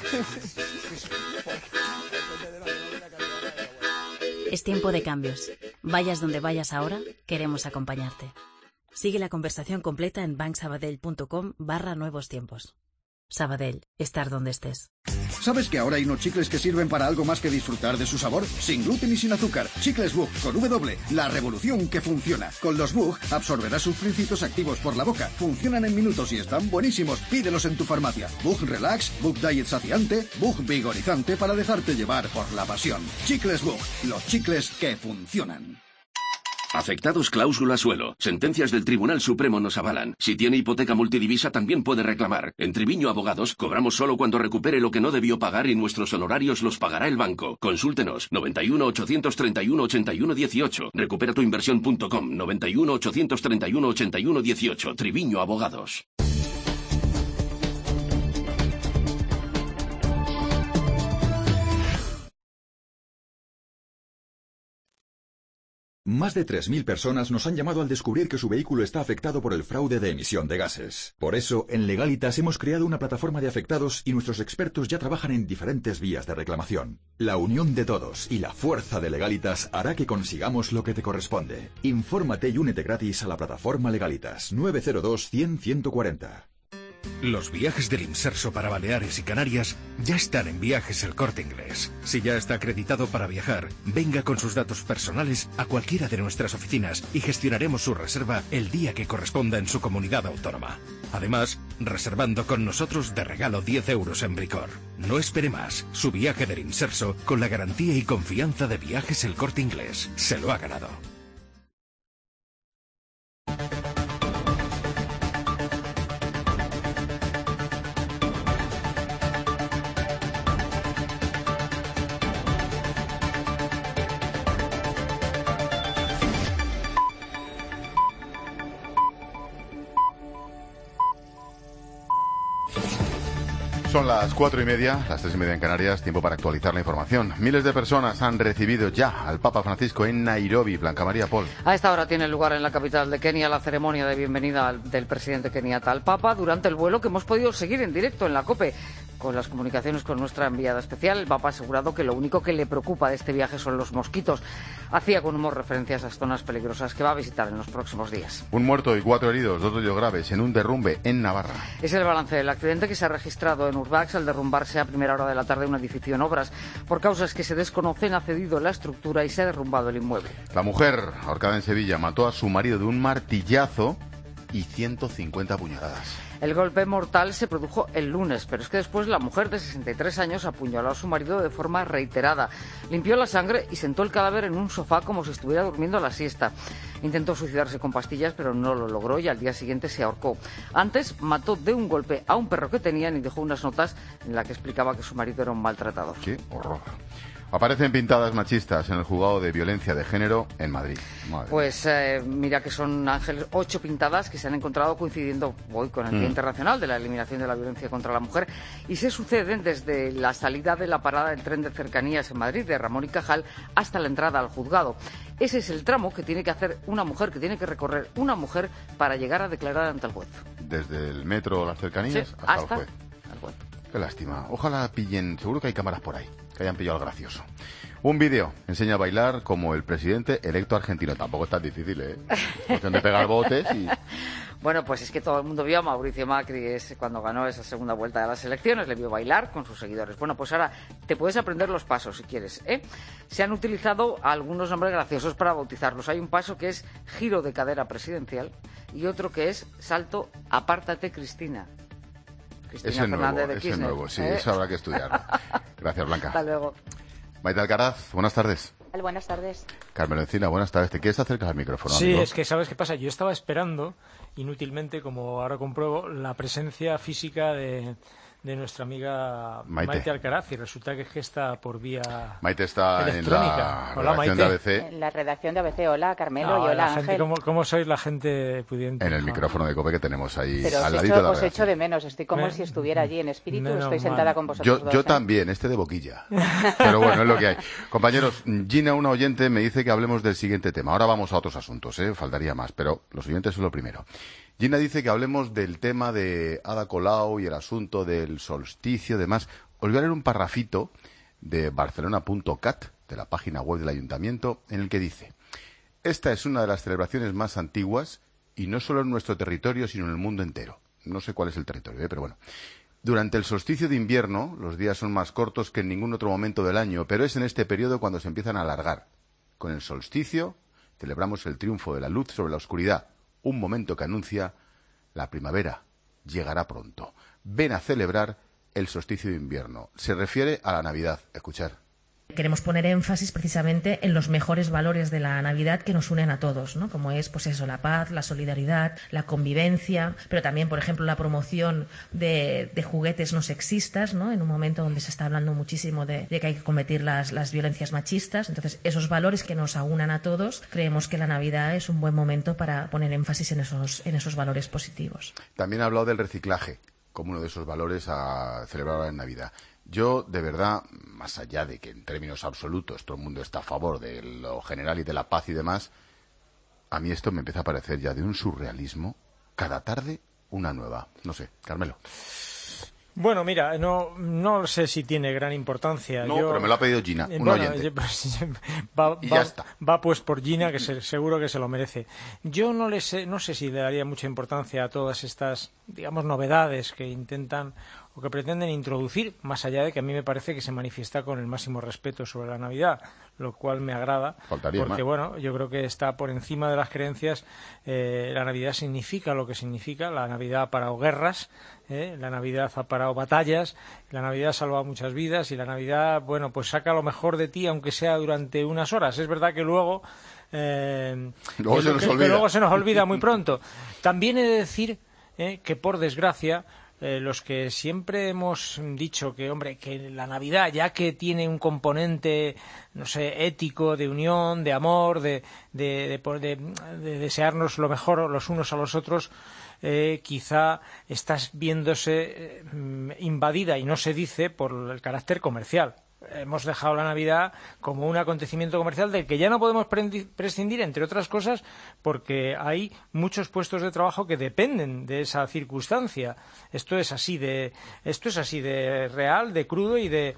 Es tiempo de cambios. Vayas donde vayas ahora, queremos acompañarte. Sigue la conversación completa en banksabadell.com/nuevos tiempos. Sabadell, estar donde estés.
¿Sabes que ahora hay unos chicles que sirven para algo más que disfrutar de su sabor? Sin gluten y sin azúcar. Chicles Bug con W. La revolución que funciona. Con los Bug absorberás sulfitos activos por la boca. Funcionan en minutos y están buenísimos. Pídelos en tu farmacia. Bug Relax, Bug Diet saciante, Bug vigorizante para dejarte llevar por la pasión. Chicles Bug. Los chicles que funcionan.
Afectados cláusula suelo. Sentencias del Tribunal Supremo nos avalan. Si tiene hipoteca multidivisa también puede reclamar. En Triviño Abogados cobramos solo cuando recupere lo que no debió pagar y nuestros honorarios los pagará el banco. Consúltenos 91 831 81 18. Recuperatuinversión.com 91 831 81 18. Triviño Abogados.
Más de 3.000 personas nos han llamado al descubrir que su vehículo está afectado por el fraude de emisión de gases. Por eso, en Legalitas hemos creado una plataforma de afectados y nuestros expertos ya trabajan en diferentes vías de reclamación. La unión de todos y la fuerza de Legalitas hará que consigamos lo que te corresponde. Infórmate y únete gratis a la plataforma Legalitas 902 100 140.
Los viajes del Imserso para Baleares y Canarias ya están en Viajes El Corte Inglés. Si ya está acreditado para viajar, venga con sus datos personales a cualquiera de nuestras oficinas y gestionaremos su reserva el día que corresponda en su comunidad autónoma. Además, reservando con nosotros de regalo 10 euros en Bricor. No espere más. Su viaje del Imserso con la garantía y confianza de Viajes El Corte Inglés. Se lo ha ganado.
Son las 4:30, las 3:30 en Canarias, tiempo para actualizar la información. Miles de personas han recibido ya al Papa Francisco en Nairobi. Blanca María Pol.
A esta hora tiene lugar en la capital de Kenia la ceremonia de bienvenida del presidente keniata al Papa durante el vuelo que hemos podido seguir en directo en la COPE. Con las comunicaciones con nuestra enviada especial, el Papa ha asegurado que lo único que le preocupa de este viaje son los mosquitos. Hacía con humor referencia a esas zonas peligrosas que va a visitar en los próximos días.
Un muerto y 4 heridos, 2 de ellos graves, en un derrumbe en Navarra.
Es el balance del accidente que se ha registrado en Urbax al derrumbarse a primera hora de la tarde un edificio en obras. Por causas que se desconocen, ha cedido la estructura y se ha derrumbado el inmueble.
La mujer, ahorcada en Sevilla, mató a su marido de un martillazo y 150 puñaladas.
El golpe mortal se produjo el lunes, pero es que después la mujer de 63 años apuñaló a su marido de forma reiterada. Limpió la sangre y sentó el cadáver en un sofá como si estuviera durmiendo la siesta. Intentó suicidarse con pastillas, pero no lo logró y al día siguiente se ahorcó. Antes mató de un golpe a un perro que tenían y dejó unas notas en las que explicaba que su marido era un maltratador.
¡Qué horror! Aparecen pintadas machistas en el juzgado de violencia de género en Madrid.
Pues mira que son, Ángeles, 8 pintadas que se han encontrado coincidiendo hoy con el Día Internacional de la Eliminación de la Violencia contra la Mujer y se suceden desde la salida de la parada del tren de cercanías en Madrid de Ramón y Cajal hasta la entrada al juzgado. Ese es el tramo que tiene que hacer una mujer, que tiene que recorrer una mujer para llegar a declarar ante el juez.
Desde el metro, las cercanías,
sí,
hasta el juez. Qué lástima. Ojalá pillen, seguro que hay cámaras por ahí, que hayan pillado al gracioso. Un vídeo enseña a bailar como el presidente electo argentino. Tampoco es tan difícil, ¿eh? Cuestión de pegar botes y...
Bueno, pues es que todo el mundo vio a Mauricio Macri cuando ganó esa segunda vuelta de las elecciones, le vio bailar con sus seguidores. Bueno, pues ahora te puedes aprender los pasos si quieres, ¿eh? Se han utilizado algunos nombres graciosos para bautizarlos. Hay un paso que es giro de cadera presidencial y otro que es salto apártate Cristina.
Ese nuevo, sí, eso habrá que estudiarlo. Gracias, Blanca.
Hasta luego.
Maite Alcaraz, buenas tardes.
Buenas tardes.
Carmen Encina, buenas tardes. ¿Te quieres acercar al micrófono,
Sí,
amigo?
es que ¿sabes qué pasa? Yo estaba esperando, inútilmente, como ahora compruebo, la presencia física de nuestra amiga Maite Alcaraz y resulta que está por vía
Maite está
electrónica.
En la redacción de ABC.
En la redacción de ABC. Hola, Carmelo, y hola,
Ángel. ¿Cómo sois la gente pudiente?
En el micrófono de COPE que tenemos ahí
pero
al ladito de la
os echo de menos. Estoy como si estuviera allí en espíritu. Estoy sentada con vosotros dos.
Yo también, de boquilla. Pero bueno, es lo que hay. Compañeros, Gina, una oyente, me dice que hablemos del siguiente tema. Ahora vamos a otros asuntos, faltaría más, pero los oyentes son lo primero. Gina dice que hablemos del tema de Ada Colau y el asunto del solsticio y demás. Os voy a leer un parrafito de barcelona.cat, de la página web del ayuntamiento, en el que dice: esta es una de las celebraciones más antiguas, y no solo en nuestro territorio, sino en el mundo entero. No sé cuál es el territorio, pero bueno. Durante el solsticio de invierno, los días son más cortos que en ningún otro momento del año, pero es en este periodo cuando se empiezan a alargar. Con el solsticio celebramos el triunfo de la luz sobre la oscuridad, un momento que anuncia la primavera llegará pronto. Ven a celebrar el solsticio de invierno. Se refiere a la Navidad. Escuchar.
Queremos poner énfasis precisamente en los mejores valores de la Navidad que nos unen a todos, ¿no? Como es, pues eso, la paz, la solidaridad, la convivencia, pero también, por ejemplo, la promoción de juguetes no sexistas, ¿no? En un momento donde se está hablando muchísimo de que hay que combatir las violencias machistas. Entonces, esos valores que nos aunan a todos, creemos que la Navidad es un buen momento para poner énfasis en esos valores positivos.
También ha hablado del reciclaje. como uno de esos valores a celebrar ahora en Navidad. Yo, de verdad, más allá de que en términos absolutos todo el mundo está a favor de lo general y de la paz y demás, a mí esto me empieza a parecer ya de un surrealismo. Cada tarde una nueva. No sé, Carmelo.
Bueno, mira, no sé si tiene gran importancia.
No, pero me lo ha pedido Gina, un oyente.
Y ya está. Va pues por Gina, que seguro que se lo merece. Yo no sé si le daría mucha importancia a todas estas, digamos, novedades que intentan o que pretenden introducir, más allá de que a mí me parece que se manifiesta con el máximo respeto sobre la Navidad, lo cual me agrada.
Faltaría
porque,
más.
Bueno, yo creo que está por encima de las creencias. La Navidad significa lo que significa. La Navidad ha parado guerras, la Navidad ha parado batallas, la Navidad ha salvado muchas vidas y la Navidad, bueno, pues saca lo mejor de ti, aunque sea durante unas horas. Es verdad que luego luego se nos olvida muy pronto. También he de decir que, por desgracia, los que siempre hemos dicho que, hombre, que la Navidad, ya que tiene un componente, no sé, ético, de unión, de amor, de desearnos lo mejor los unos a los otros, quizá estás viéndose invadida, y no se dice, por el carácter comercial. Hemos dejado la Navidad como un acontecimiento comercial del que ya no podemos prescindir, entre otras cosas, porque hay muchos puestos de trabajo que dependen de esa circunstancia. Esto es así de real, de crudo y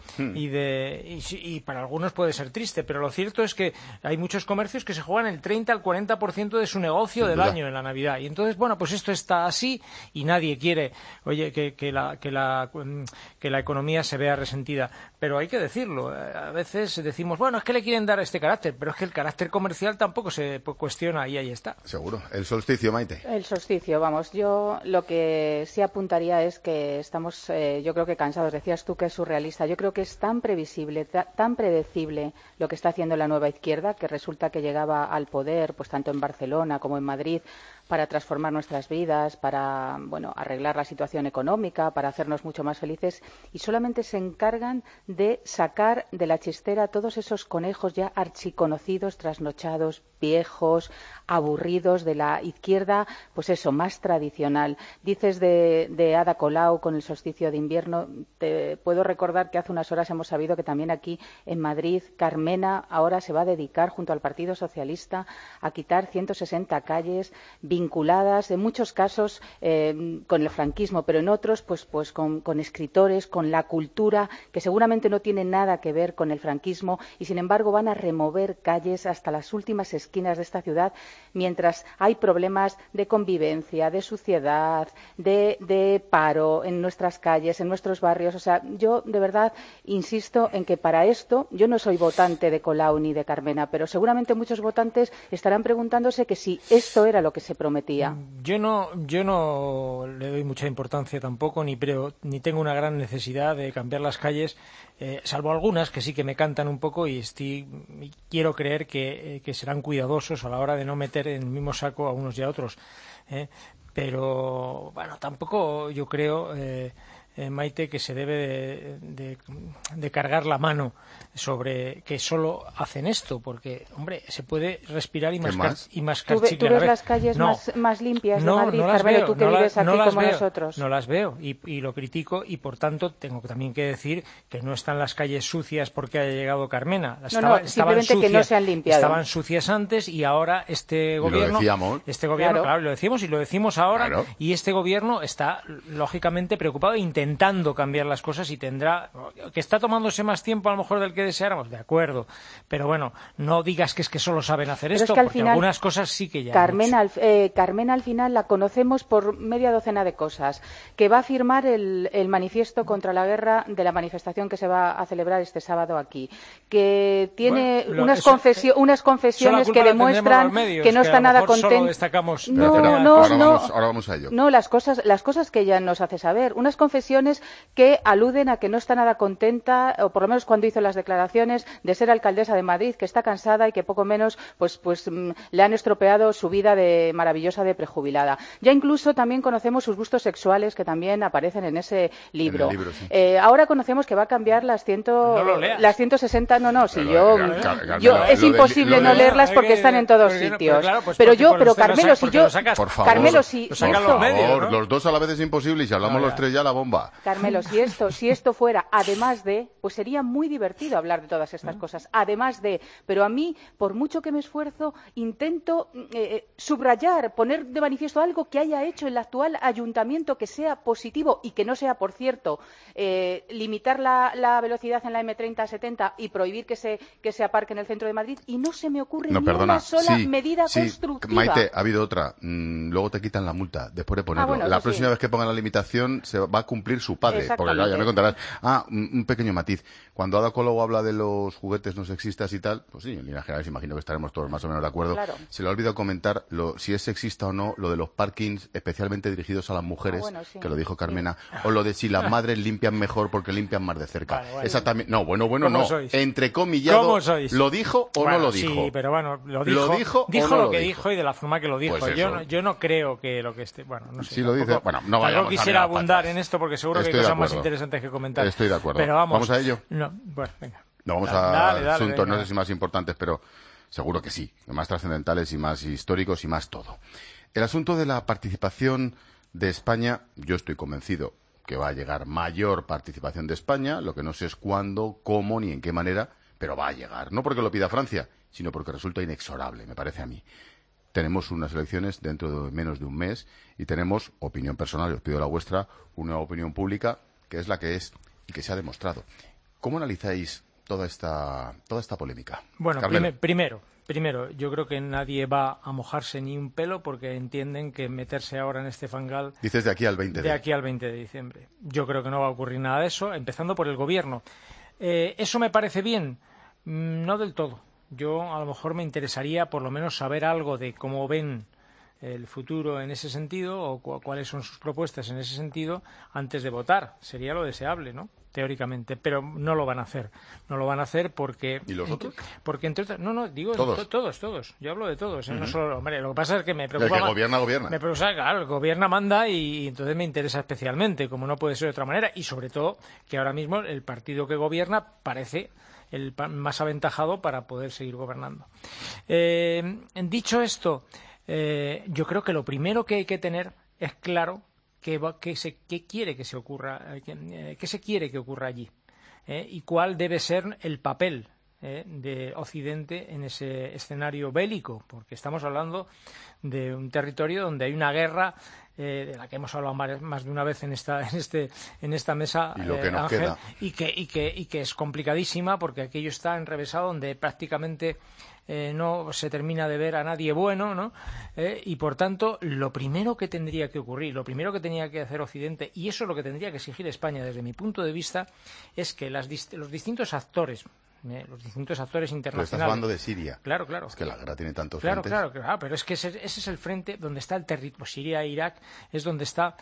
para algunos puede ser triste, pero lo cierto es que hay muchos comercios que se juegan el 30 al 40% de su negocio del año en la Navidad. Y entonces, bueno, pues esto está así y nadie quiere, oye, que la economía se vea resentida. Pero hay que decirlo. A veces decimos, bueno, es que le quieren dar este carácter, pero es que el carácter comercial tampoco se cuestiona y ahí está.
Seguro. El solsticio, Maite.
El solsticio, vamos. Yo lo que sí apuntaría es que estamos, yo creo que cansados. Decías tú que es surrealista. Yo creo que es tan previsible, tan predecible lo que está haciendo la nueva izquierda, que resulta que llegaba al poder, pues tanto en Barcelona como en Madrid, para transformar nuestras vidas, para, bueno, arreglar la situación económica, para hacernos mucho más felices, y solamente se encargan de sacar de la chistera todos esos conejos ya archiconocidos, trasnochados, viejos, aburridos de la izquierda, pues eso, más tradicional. Dices de Ada Colau con el solsticio de invierno. Te puedo recordar que hace unas horas hemos sabido que también aquí en Madrid Carmena ahora se va a dedicar, junto al Partido Socialista, a quitar 160 calles vinculadas, en muchos casos con el franquismo, pero en otros pues con escritores, con la cultura, que seguramente no tienen nada que ver con el franquismo, y sin embargo van a remover calles hasta las últimas esquinas de esta ciudad, mientras hay problemas de convivencia, de suciedad, de paro en nuestras calles, en nuestros barrios. O sea, yo de verdad insisto en que para esto, yo no soy votante de Colau ni de Carmena, pero seguramente muchos votantes estarán preguntándose que si esto era lo que se prometía.
Yo no le doy mucha importancia tampoco, ni tengo una gran necesidad de cambiar las calles, salvo algunas que sí que me cantan un poco, y quiero creer que serán cuidadosos a la hora de no meter en el mismo saco a unos y a otros. Pero, bueno, tampoco yo creo, Maite, que se debe de cargar la mano sobre que solo hacen esto, porque, hombre, se puede respirar y mascar chicle.
¿Tú ves las calles más limpias de Madrid, Carmelo, tú que vives aquí como nosotros?
No las veo y lo critico, y por tanto tengo también que decir que no están las calles sucias porque haya llegado Carmena.
Simplemente sucias, que no se han limpiado.
Estaban sucias antes, y ahora este gobierno, claro, lo decimos y lo decimos ahora, claro. Y este gobierno está lógicamente preocupado, intentando cambiar las cosas, y tendrá que está tomándose más tiempo a lo mejor del que deseáramos, de acuerdo, pero bueno, no digas que es que solo saben hacer pero esto, es que porque final, algunas cosas sí que ya
Carmena al final la conocemos por media docena de cosas, que va a firmar el manifiesto contra la guerra de la manifestación que se va a celebrar este sábado aquí, que tiene unas confesiones que demuestran que no está nada contenta.
Ahora vamos a ello.
No, las cosas que ella nos hace saber, unas confesiones ocasiones que aluden a que no está nada contenta, o por lo menos cuando hizo las declaraciones, de ser alcaldesa de Madrid, que está cansada y que poco menos le han estropeado su vida maravillosa de prejubilada. Ya incluso también conocemos sus gustos sexuales, que también aparecen en ese libro.
Sí.
Ahora conocemos que va a cambiar las 160... es imposible no leerlas porque están en todos sitios. Pero Carmelo, si yo...
Por favor,
Carmelo,
los dos a la vez es imposible y si hablamos los tres ya la bomba.
Carmelo, si esto fuera además de, pues sería muy divertido hablar de todas estas cosas, además de, pero a mí, por mucho que me esfuerzo, intento subrayar, poner de manifiesto algo que haya hecho el actual ayuntamiento que sea positivo y que no sea, por cierto, limitar la velocidad en la M30 a 70 y prohibir que se aparque en el centro de Madrid, y no se me ocurre ni una sola medida constructiva.
Maite, ha habido otra. Luego te quitan la multa después de ponerlo. La próxima vez que pongan la limitación se va a cumplir su padre, porque ya me contarás. Un pequeño matiz. Cuando Ada Colau habla de los juguetes no sexistas y tal, pues sí, en líneas generales imagino que estaremos todos más o menos de acuerdo.
Claro.
Se le ha olvidado comentar si es sexista o no lo de los parkings especialmente dirigidos a las mujeres, que lo dijo Carmena, o lo de si las madres limpian mejor porque limpian más de cerca. Esa también. No, bueno, no. Entrecomillado. ¿Lo dijo o no lo dijo?
Sí, pero bueno, lo dijo lo que dijo y de la forma que lo dijo. Pues yo no creo que lo que esté... Bueno, no sé.
Si lo dice... Bueno, no vayamos
a quisiera abundar en esto porque seguro que hay cosas más interesantes que comentar.
Estoy de acuerdo.
Pero vamos
a ello.
Venga.
No, vamos a asuntos, no sé si más importantes, pero seguro que sí. Más trascendentales y más históricos y más todo. El asunto de la participación de España, yo estoy convencido que va a llegar mayor participación de España, lo que no sé es cuándo, cómo ni en qué manera, pero va a llegar. No porque lo pida Francia, sino porque resulta inexorable, me parece a mí. Tenemos unas elecciones dentro de menos de un mes y tenemos, opinión personal, y os pido la vuestra, una opinión pública que es la que es y que se ha demostrado. ¿Cómo analizáis toda esta polémica?
Bueno, primero, yo creo que nadie va a mojarse ni un pelo porque entienden que meterse ahora en este fangal...
Dices de aquí al 20
de diciembre. Yo creo que no va a ocurrir nada de eso, empezando por el gobierno. ¿Eso me parece bien? No del todo. Yo a lo mejor me interesaría por lo menos saber algo de cómo ven el futuro en ese sentido o cuáles son sus propuestas en ese sentido antes de votar. Sería lo deseable, ¿no? Teóricamente, pero no lo van a hacer. No lo van a hacer porque...
¿Y los otros?
Porque entre otras... No, digo todos. Yo hablo de todos. No solo... Hombre, lo que pasa es que me preocupa...
El que gobierna.
Me preocupa, claro, el gobierna manda y entonces me interesa especialmente, como no puede ser de otra manera. Y sobre todo que ahora mismo el partido que gobierna parece el más aventajado para poder seguir gobernando. Dicho esto, yo creo que lo primero que hay que tener es claro qué quiere que se ocurra, qué se quiere que ocurra allí, y cuál debe ser el papel de Occidente en ese escenario bélico, porque estamos hablando de un territorio donde hay una guerra de la que hemos hablado más de una vez en esta mesa,
y lo que nos queda.
y que es complicadísima porque aquello está enrevesado donde prácticamente no se termina de ver a nadie bueno, ¿no? Y por tanto lo primero que tendría que ocurrir, lo primero que tenía que hacer Occidente, y eso es lo que tendría que exigir España desde mi punto de vista, es que los distintos actores internacionales...
Pero estás hablando de Siria.
Claro.
Es que la guerra tiene tantos
frentes.
Claro,
pero es que ese es el frente donde está el territorio. Siria e Irak es donde está,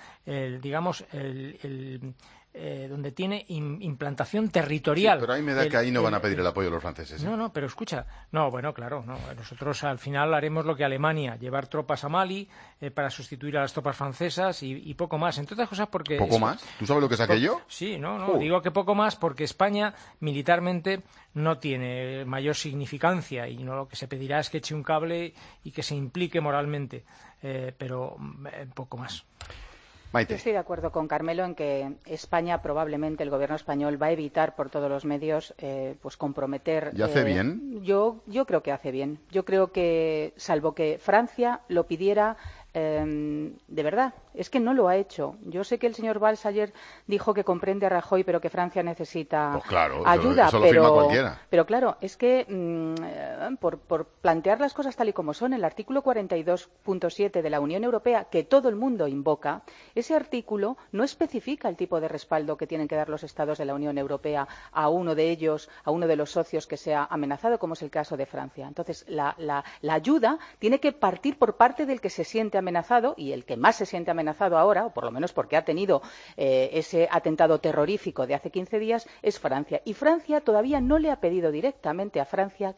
donde tiene implantación territorial.
Sí, pero ahí me da que ahí no van a pedir el apoyo de los franceses.
No, pero escucha. Nosotros al final haremos lo que Alemania, llevar tropas a Mali para sustituir a las tropas francesas y poco más. Entre otras cosas porque...
¿Poco más? ¿Tú sabes lo que es aquello?
Sí, digo que poco más porque España militarmente no tiene mayor significancia y no lo que se pedirá es que eche un cable y que se implique moralmente, pero poco más.
Maite.
Yo estoy de acuerdo con Carmelo en que España, probablemente el gobierno español, va a evitar por todos los medios comprometer...
¿Y hace bien?
Yo creo que hace bien. Yo creo que, salvo que Francia lo pidiera... de verdad, es que no lo ha hecho. Yo sé que el señor Valls ayer dijo que comprende a Rajoy, pero que Francia necesita ayuda.
Eso lo firma cualquiera.
Pero claro, es que por plantear las cosas tal y como son, el artículo 42.7 de la Unión Europea, que todo el mundo invoca, ese artículo no especifica el tipo de respaldo que tienen que dar los Estados de la Unión Europea a uno de ellos, a uno de los socios que sea amenazado, como es el caso de Francia. Entonces, la ayuda tiene que partir por parte del que se siente amenazado, y el que más se siente amenazado ahora, o por lo menos porque ha tenido ese atentado terrorífico de hace 15 días, es Francia. Y Francia todavía no le ha pedido directamente a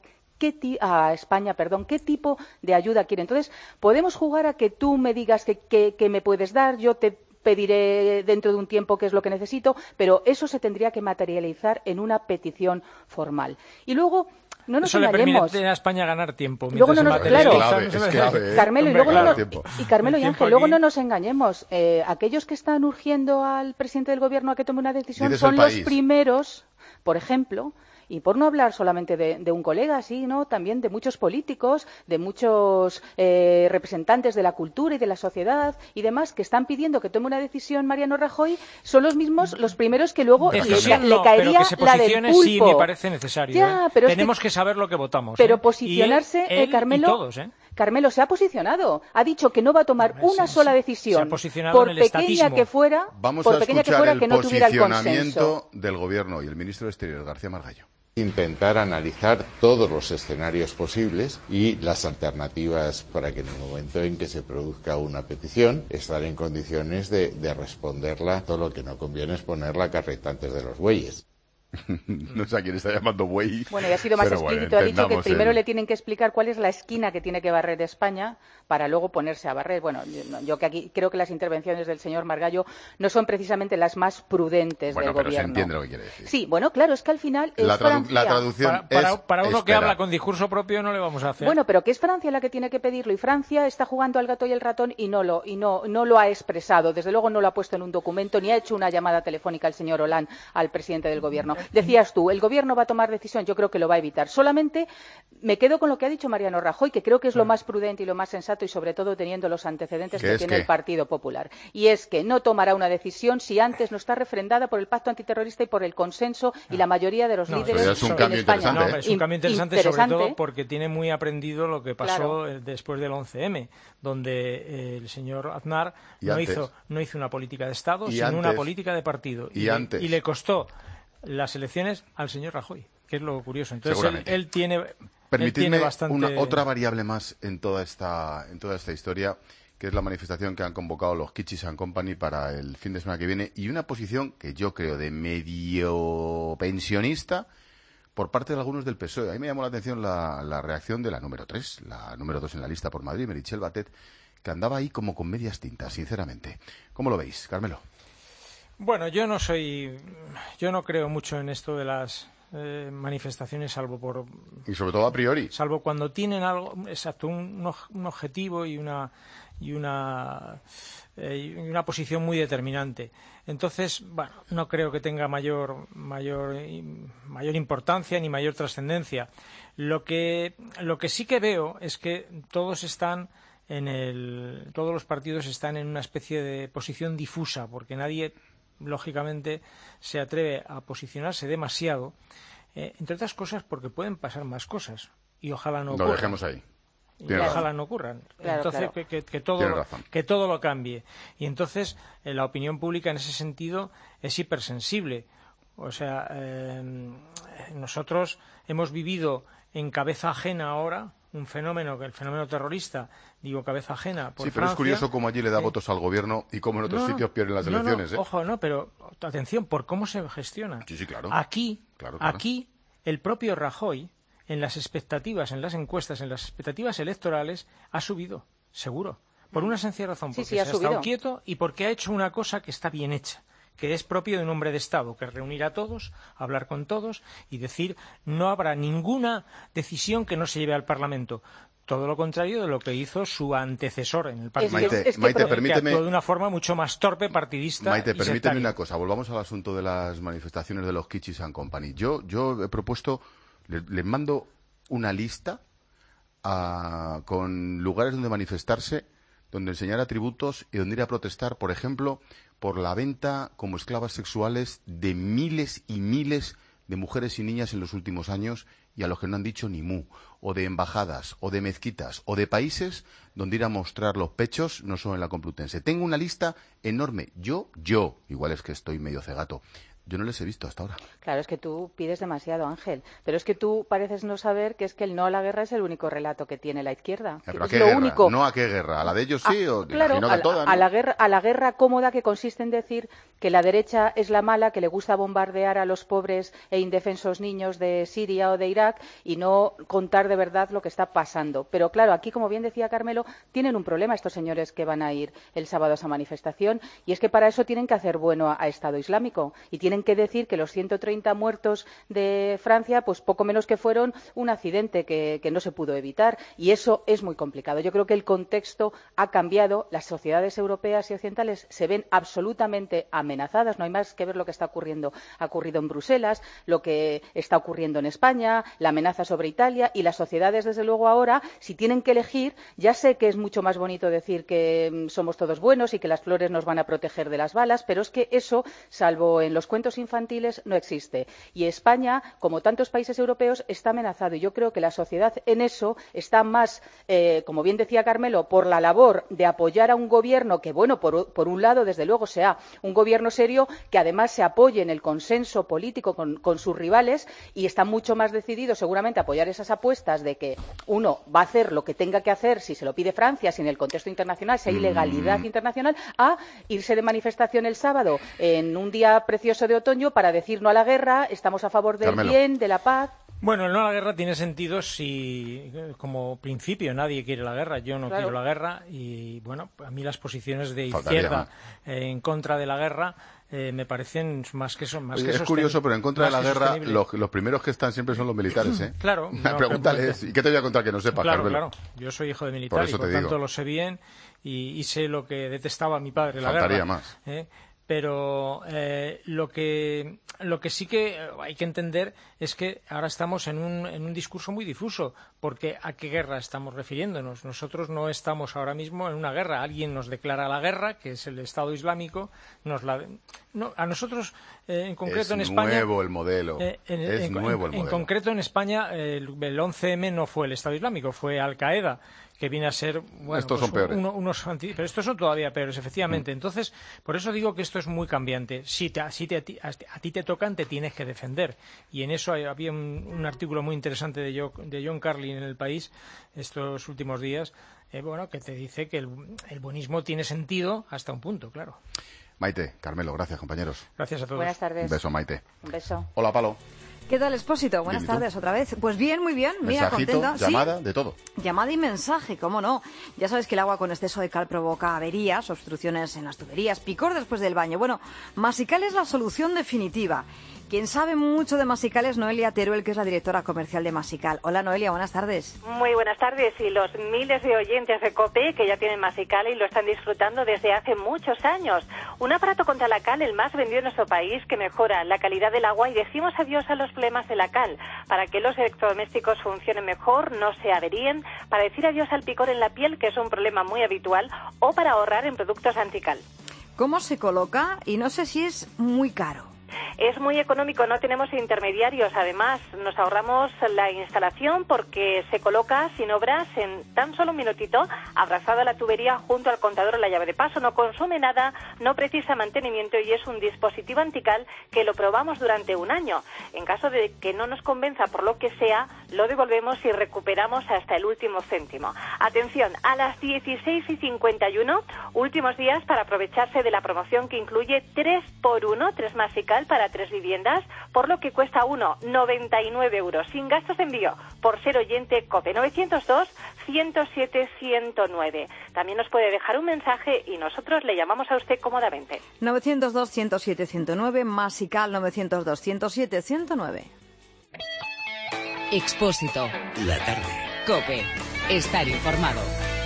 España, qué tipo de ayuda quiere. Entonces, podemos jugar a que tú me digas que me puedes dar, yo te pediré dentro de un tiempo qué es lo que necesito, pero eso se tendría que materializar en una petición formal. Y luego, no nos engañemos.
Eso le permite a España ganar tiempo.
Luego Carmelo, y Ángel, luego no nos engañemos. Aquellos que están urgiendo al presidente del gobierno a que tome una decisión son los primeros, por ejemplo, y por no hablar solamente de un colega, sino también de muchos políticos, de muchos representantes de la cultura y de la sociedad y demás, que están pidiendo que tome una decisión Mariano Rajoy, son los mismos, los primeros que luego le caería la del pulpo.
Sí, me parece necesario.
Ya, pero
tenemos que saber lo que votamos.
Pero posicionarse,
él
Carmelo,
y todos,
Carmelo se ha posicionado, ha dicho que no va a tomar una sola decisión,
por
pequeña que fuera,
Vamos a escuchar
que no tuviera el consenso.
el posicionamiento del Gobierno y el Ministro de Exteriores, García Margallo.
Intentar analizar todos los escenarios posibles y las alternativas para que en el momento en que se produzca una petición estar en condiciones de responderla. Todo lo que no conviene es poner la carreta antes de los bueyes.
No sé a quién está llamando buey.
Bueno, y ha sido más explícito, ha dicho que primero le tienen que explicar cuál es la esquina que tiene que barrer España para luego ponerse a barrer. Bueno, yo que aquí creo que las intervenciones del señor Margallo no son precisamente las más prudentes del
pero
gobierno.
Se entiende lo que quiere decir.
Sí, bueno, claro, es que al final es
la
Francia.
traducción
para uno que habla con discurso propio no le vamos a hacer.
Bueno, pero que es Francia la que tiene que pedirlo, y Francia está jugando al gato y el ratón y no lo ha expresado. Desde luego no lo ha puesto en un documento ni ha hecho una llamada telefónica al señor Hollande, al presidente del gobierno. Decías tú, el gobierno va a tomar decisión, yo creo que lo va a evitar. Solamente me quedo con lo que ha dicho Mariano Rajoy, que creo que es lo más prudente y lo más sensato, y sobre todo teniendo los antecedentes que tiene el Partido Popular. Y es que no tomará una decisión si antes no está refrendada por el pacto antiterrorista y por el consenso y la mayoría de los líderes
es un
en
cambio
España.
Es un cambio interesante, sobre todo porque tiene muy aprendido lo que pasó después del 11M, donde el señor Aznar no hizo una política de Estado, sino una política de partido. Y le costó las elecciones al señor Rajoy, que es lo curioso. Entonces él tiene bastante...
otra variable más en toda esta historia, que es la manifestación que han convocado los Kichis and Company para el fin de semana que viene, y una posición que yo creo de medio pensionista por parte de algunos del PSOE. A mí me llamó la atención la reacción de la número 3, la número 2 en la lista por Madrid, Meritxell Batet, que andaba ahí como con medias tintas, sinceramente. ¿Cómo lo veis, Carmelo?
Bueno, yo no creo mucho en esto de las manifestaciones,
y sobre todo a priori,
salvo cuando tienen algo exacto, un objetivo y una posición muy determinante. Entonces, bueno, no creo que tenga mayor importancia ni mayor trascendencia. Lo que sí que veo es que todos los partidos están en una especie de posición difusa, porque nadie, lógicamente, se atreve a posicionarse demasiado, entre otras cosas porque pueden pasar más cosas y ojalá no ocurran.
Lo dejemos ahí.
Y ojalá no ocurran. Entonces, que todo lo cambie. Y entonces la opinión pública en ese sentido es hipersensible. O sea, nosotros hemos vivido en cabeza ajena ahora un fenómeno, que el fenómeno terrorista, digo cabeza ajena por
Francia.
Pero
es curioso cómo allí le da votos al gobierno y cómo en otros sitios pierden las elecciones.
Ojo, pero atención, por cómo se gestiona.
Sí, claro.
Aquí el propio Rajoy, en las expectativas, en las encuestas, en las expectativas electorales, ha subido, seguro. Por una sencilla razón, porque se ha estado quieto y porque ha hecho una cosa que está bien hecha, que es propio de un hombre de Estado, que es reunir a todos, hablar con todos y decir no habrá ninguna decisión que no se lleve al Parlamento. Todo lo contrario de lo que hizo su antecesor en el Parlamento,
Maite, permíteme,
que actuó de una forma mucho más torpe, partidista.
Maite, permíteme una cosa. Volvamos al asunto de las manifestaciones de los Kichis and Company. Yo he propuesto, les mando una lista con lugares donde manifestarse, donde enseñar atributos y donde ir a protestar, por ejemplo, por la venta como esclavas sexuales de miles y miles de mujeres y niñas en los últimos años, y a los que no han dicho ni mu, o de embajadas, o de mezquitas, o de países donde ir a mostrar los pechos, no solo en la Complutense. Tengo una lista enorme. Yo, igual es que estoy medio cegato, Yo no les he visto hasta ahora.
Claro, es que tú pides demasiado, Ángel. Pero es que tú pareces no saber que es que el no a la guerra es el único relato que tiene la izquierda.
¿Pero a qué guerra? Único... ¿No a qué guerra? ¿A la de ellos sí?
Claro, a toda, ¿no? a la guerra cómoda, que consiste en decir que la derecha es la mala, que le gusta bombardear a los pobres e indefensos niños de Siria o de Irak, y no contar de verdad lo que está pasando. Pero claro, aquí, como bien decía Carmelo, tienen un problema estos señores que van a ir el sábado a esa manifestación, y es que para eso tienen que hacer bueno a Estado Islámico, y tienen que decir que los 130 muertos de Francia, pues poco menos que fueron un accidente que no se pudo evitar, y eso es muy complicado. Yo creo que el contexto ha cambiado, las sociedades europeas y occidentales se ven absolutamente amenazadas, no hay más que ver lo que ha ocurrido en Bruselas, lo que está ocurriendo en España, la amenaza sobre Italia, y las sociedades, desde luego, ahora, si tienen que elegir, ya sé que es mucho más bonito decir que somos todos buenos y que las flores nos van a proteger de las balas, pero es que eso, salvo en los cuentos infantiles, no existe. Y España, como tantos países europeos, está amenazado. Y yo creo que la sociedad en eso está más, como bien decía Carmelo, por la labor de apoyar a un gobierno que, bueno, por un lado, desde luego, sea un gobierno serio, que además se apoye en el consenso político con sus rivales, y está mucho más decidido, seguramente, a apoyar esas apuestas de que uno va a hacer lo que tenga que hacer si se lo pide Francia, si en el contexto internacional, si hay legalidad internacional, a irse de manifestación el sábado en un día precioso de otoño para decir no a la guerra, estamos a favor del bien, de la paz.
Bueno, el no a la guerra tiene sentido si, como principio, nadie quiere la guerra. Yo no quiero la guerra, y, bueno, a mí las posiciones de izquierda en contra de la guerra me parecen más que
es curioso, pero en contra de la guerra los primeros que están siempre son los militares, ¿eh?
Claro.
Pregúntale, ¿y qué te voy a contar que no sepas,
Claro,
Carmelo?
claro. Yo soy hijo de militar y por tanto lo sé bien, y sé lo que detestaba mi padre, la
Faltaría
guerra.
Más.
Pero lo que sí que hay que entender es que ahora estamos en un discurso muy difuso, porque ¿a qué guerra estamos refiriéndonos? Nosotros no estamos ahora mismo en una guerra. Alguien nos declara la guerra, que es el Estado Islámico. A nosotros, en concreto en España...
Es nuevo el modelo.
En concreto en España, el 11M no fue el Estado Islámico, fue Al-Qaeda, que viene a ser, bueno,
estos son peores.
Pero estos son todavía peores, efectivamente. Entonces, por eso digo que esto es muy cambiante. Si a ti te tocan, te tienes que defender. Y en eso había un artículo muy interesante de John Carlin en El País estos últimos días, que te dice que el buenismo tiene sentido hasta un punto, claro.
Maite, Carmelo, gracias, compañeros.
Gracias a todos.
Buenas tardes.
Un beso, Maite.
Un beso.
Hola, Palo.
¿Qué tal, Expósito? Buenas tardes otra vez. Pues bien, muy bien. Mira,
mensajito,
contenta.
Llamada,
¿Sí?
de todo.
Llamada y mensaje, cómo no. Ya sabes que el agua con exceso de cal provoca averías, obstrucciones en las tuberías, picor después del baño. Bueno, Masical es la solución definitiva. Quien sabe mucho de Masical es Noelia Teruel, que es la directora comercial de Masical. Hola, Noelia, buenas tardes.
Muy buenas tardes. Y los miles de oyentes de COPE que ya tienen Masical y lo están disfrutando desde hace muchos años. Un aparato contra la cal, el más vendido en nuestro país, que mejora la calidad del agua, y decimos adiós a los problemas de la cal, para que los electrodomésticos funcionen mejor, no se averíen, para decir adiós al picor en la piel, que es un problema muy habitual, o para ahorrar en productos antical.
¿Cómo se coloca? Y no sé si es muy caro.
Es muy económico, no tenemos intermediarios. Además, nos ahorramos la instalación porque se coloca sin obras en tan solo un minutito, abrazado a la tubería junto al contador o la llave de paso. No consume nada, no precisa mantenimiento y es un dispositivo antical que lo probamos durante un año. En caso de que no nos convenza por lo que sea, lo devolvemos y recuperamos hasta el último céntimo. Atención, a las 16:51, últimos días para aprovecharse de la promoción que incluye 3x1, 3 Masical para 3 viviendas, por lo que cuesta uno 99 euros, sin gastos de envío, por ser oyente COPE. 902-107-109. También nos puede dejar un mensaje y nosotros le llamamos a usted cómodamente.
902-107-109, Masical 902-107-109.
Expósito.
La tarde.
COPE. Estar informado.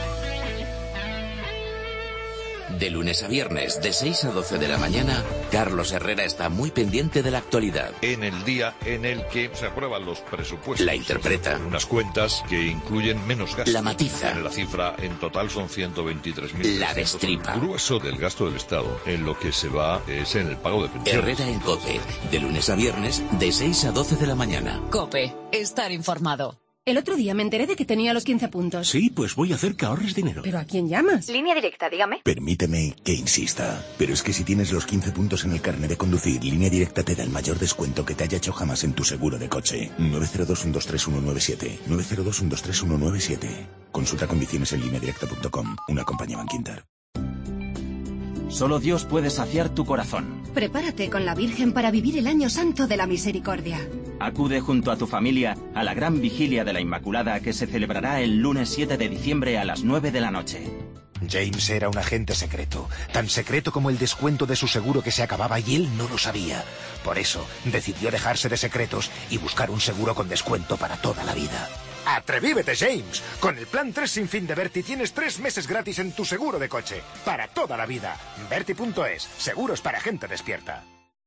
De lunes a viernes, de 6 a 12 de la mañana, Carlos Herrera está muy pendiente de la actualidad.
En el día en el que se aprueban los presupuestos.
La interpreta.
Unas cuentas que incluyen menos gastos.
La matiza.
La cifra en total son 123.000.
La destripa.
El grueso del gasto del Estado en lo que se va es en el pago de pensiones.
Herrera en COPE. De lunes a viernes, de 6 a 12 de la mañana.
COPE. Estar informado.
El otro día me enteré de que tenía los 15 puntos.
Sí, pues voy a hacer que ahorres dinero.
¿Pero a quién llamas?
Línea Directa, dígame.
Permíteme que insista, pero es que si tienes los 15 puntos en el carnet de conducir, Línea Directa te da el mayor descuento que te haya hecho jamás en tu seguro de coche. 902-123-197. 902-123-197. Consulta condiciones en lineadirecta.com. Una compañía Bankinter.
Solo Dios puede saciar tu corazón.
Prepárate con la Virgen para vivir el Año Santo de la Misericordia.
Acude junto a tu familia a la gran vigilia de la Inmaculada que se celebrará el lunes 7 de diciembre a las 9 de la noche.
James era un agente secreto, tan secreto como el descuento de su seguro que se acababa y él no lo sabía. Por eso decidió dejarse de secretos y buscar un seguro con descuento para toda la vida. ¡Atrevívete, James! Con el plan 3 sin fin de Berti tienes 3 meses gratis en tu seguro de coche. Para toda la vida. Berti.es. Seguros para gente despierta.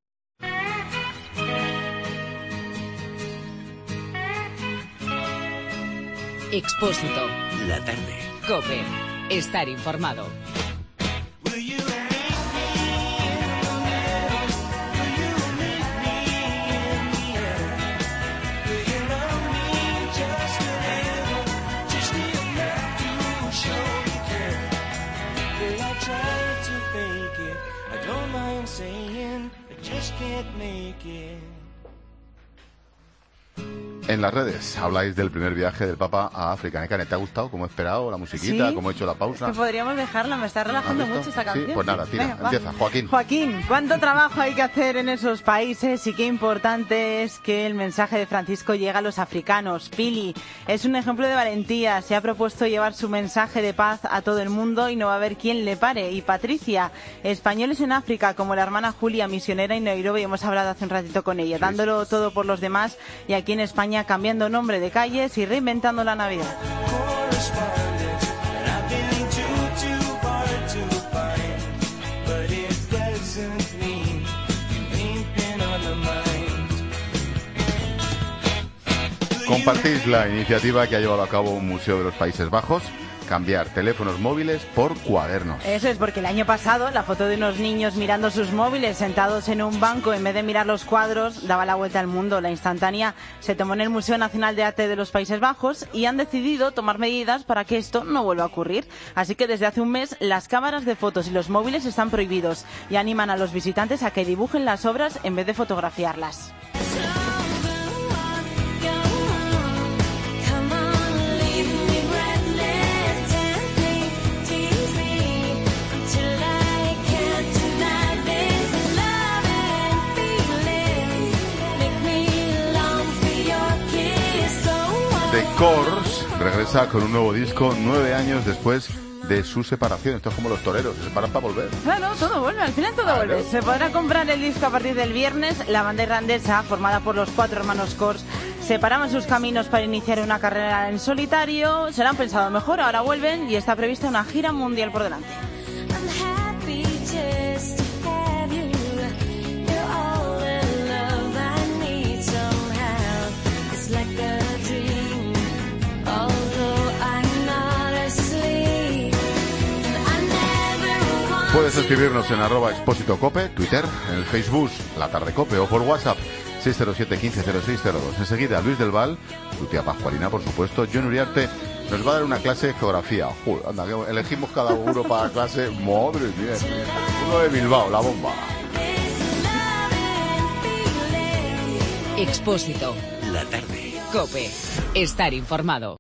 Expósito.
La tarde.
COPE. Estar informado.
En las redes habláis del primer viaje del Papa a África. Nekane, ¿te ha gustado? ¿Cómo he esperado? ¿La musiquita?
Sí.
¿Cómo he hecho la pausa?
Es que podríamos dejarla, me está relajando mucho esta canción.
Sí, pues nada, tira,
Venga,
empieza, Joaquín.
Joaquín, ¿cuánto trabajo hay que hacer en esos países y qué importante es que el mensaje de Francisco llegue a los africanos? Pili es un ejemplo de valentía, se ha propuesto llevar su mensaje de paz a todo el mundo y no va a haber quien le pare. Y Patricia, españoles en África como la hermana Julia, misionera en Nairobi, hemos hablado hace un ratito con ella, dándolo todo por los demás, y aquí en España cambiando nombre de calles y reinventando la Navidad.
Compartís la iniciativa que ha llevado a cabo un museo de los Países Bajos, cambiar teléfonos móviles por cuadernos.
Eso es porque el año pasado la foto de unos niños mirando sus móviles sentados en un banco en vez de mirar los cuadros daba la vuelta al mundo. La instantánea se tomó en el Museo Nacional de Arte de los Países Bajos y han decidido tomar medidas para que esto no vuelva a ocurrir. Así que desde hace un mes las cámaras de fotos y los móviles están prohibidos y animan a los visitantes a que dibujen las obras en vez de fotografiarlas.
The Corrs regresa con un nuevo disco 9 años después de su separación. Esto es como los toreros, se separan para volver.
Claro, todo vuelve, al final todo vuelve. Se podrá comprar el disco a partir del viernes. La banda irlandesa, formada por los 4 hermanos Corrs, separaban sus caminos para iniciar una carrera en solitario. Se lo han pensado mejor, ahora vuelven y está prevista una gira mundial por delante.
Puedes escribirnos en @expósitocope, Twitter, en el Facebook, La Tarde Cope, o por WhatsApp, 607 15 0602. Enseguida, Luis del Val, tu tía Pascualina, por supuesto, John Uriarte, nos va a dar una clase de geografía. Joder, anda, que elegimos cada uno para la clase. Madre mía, uno de Bilbao, la bomba.
Expósito.
La tarde.
COPE. Estar informado.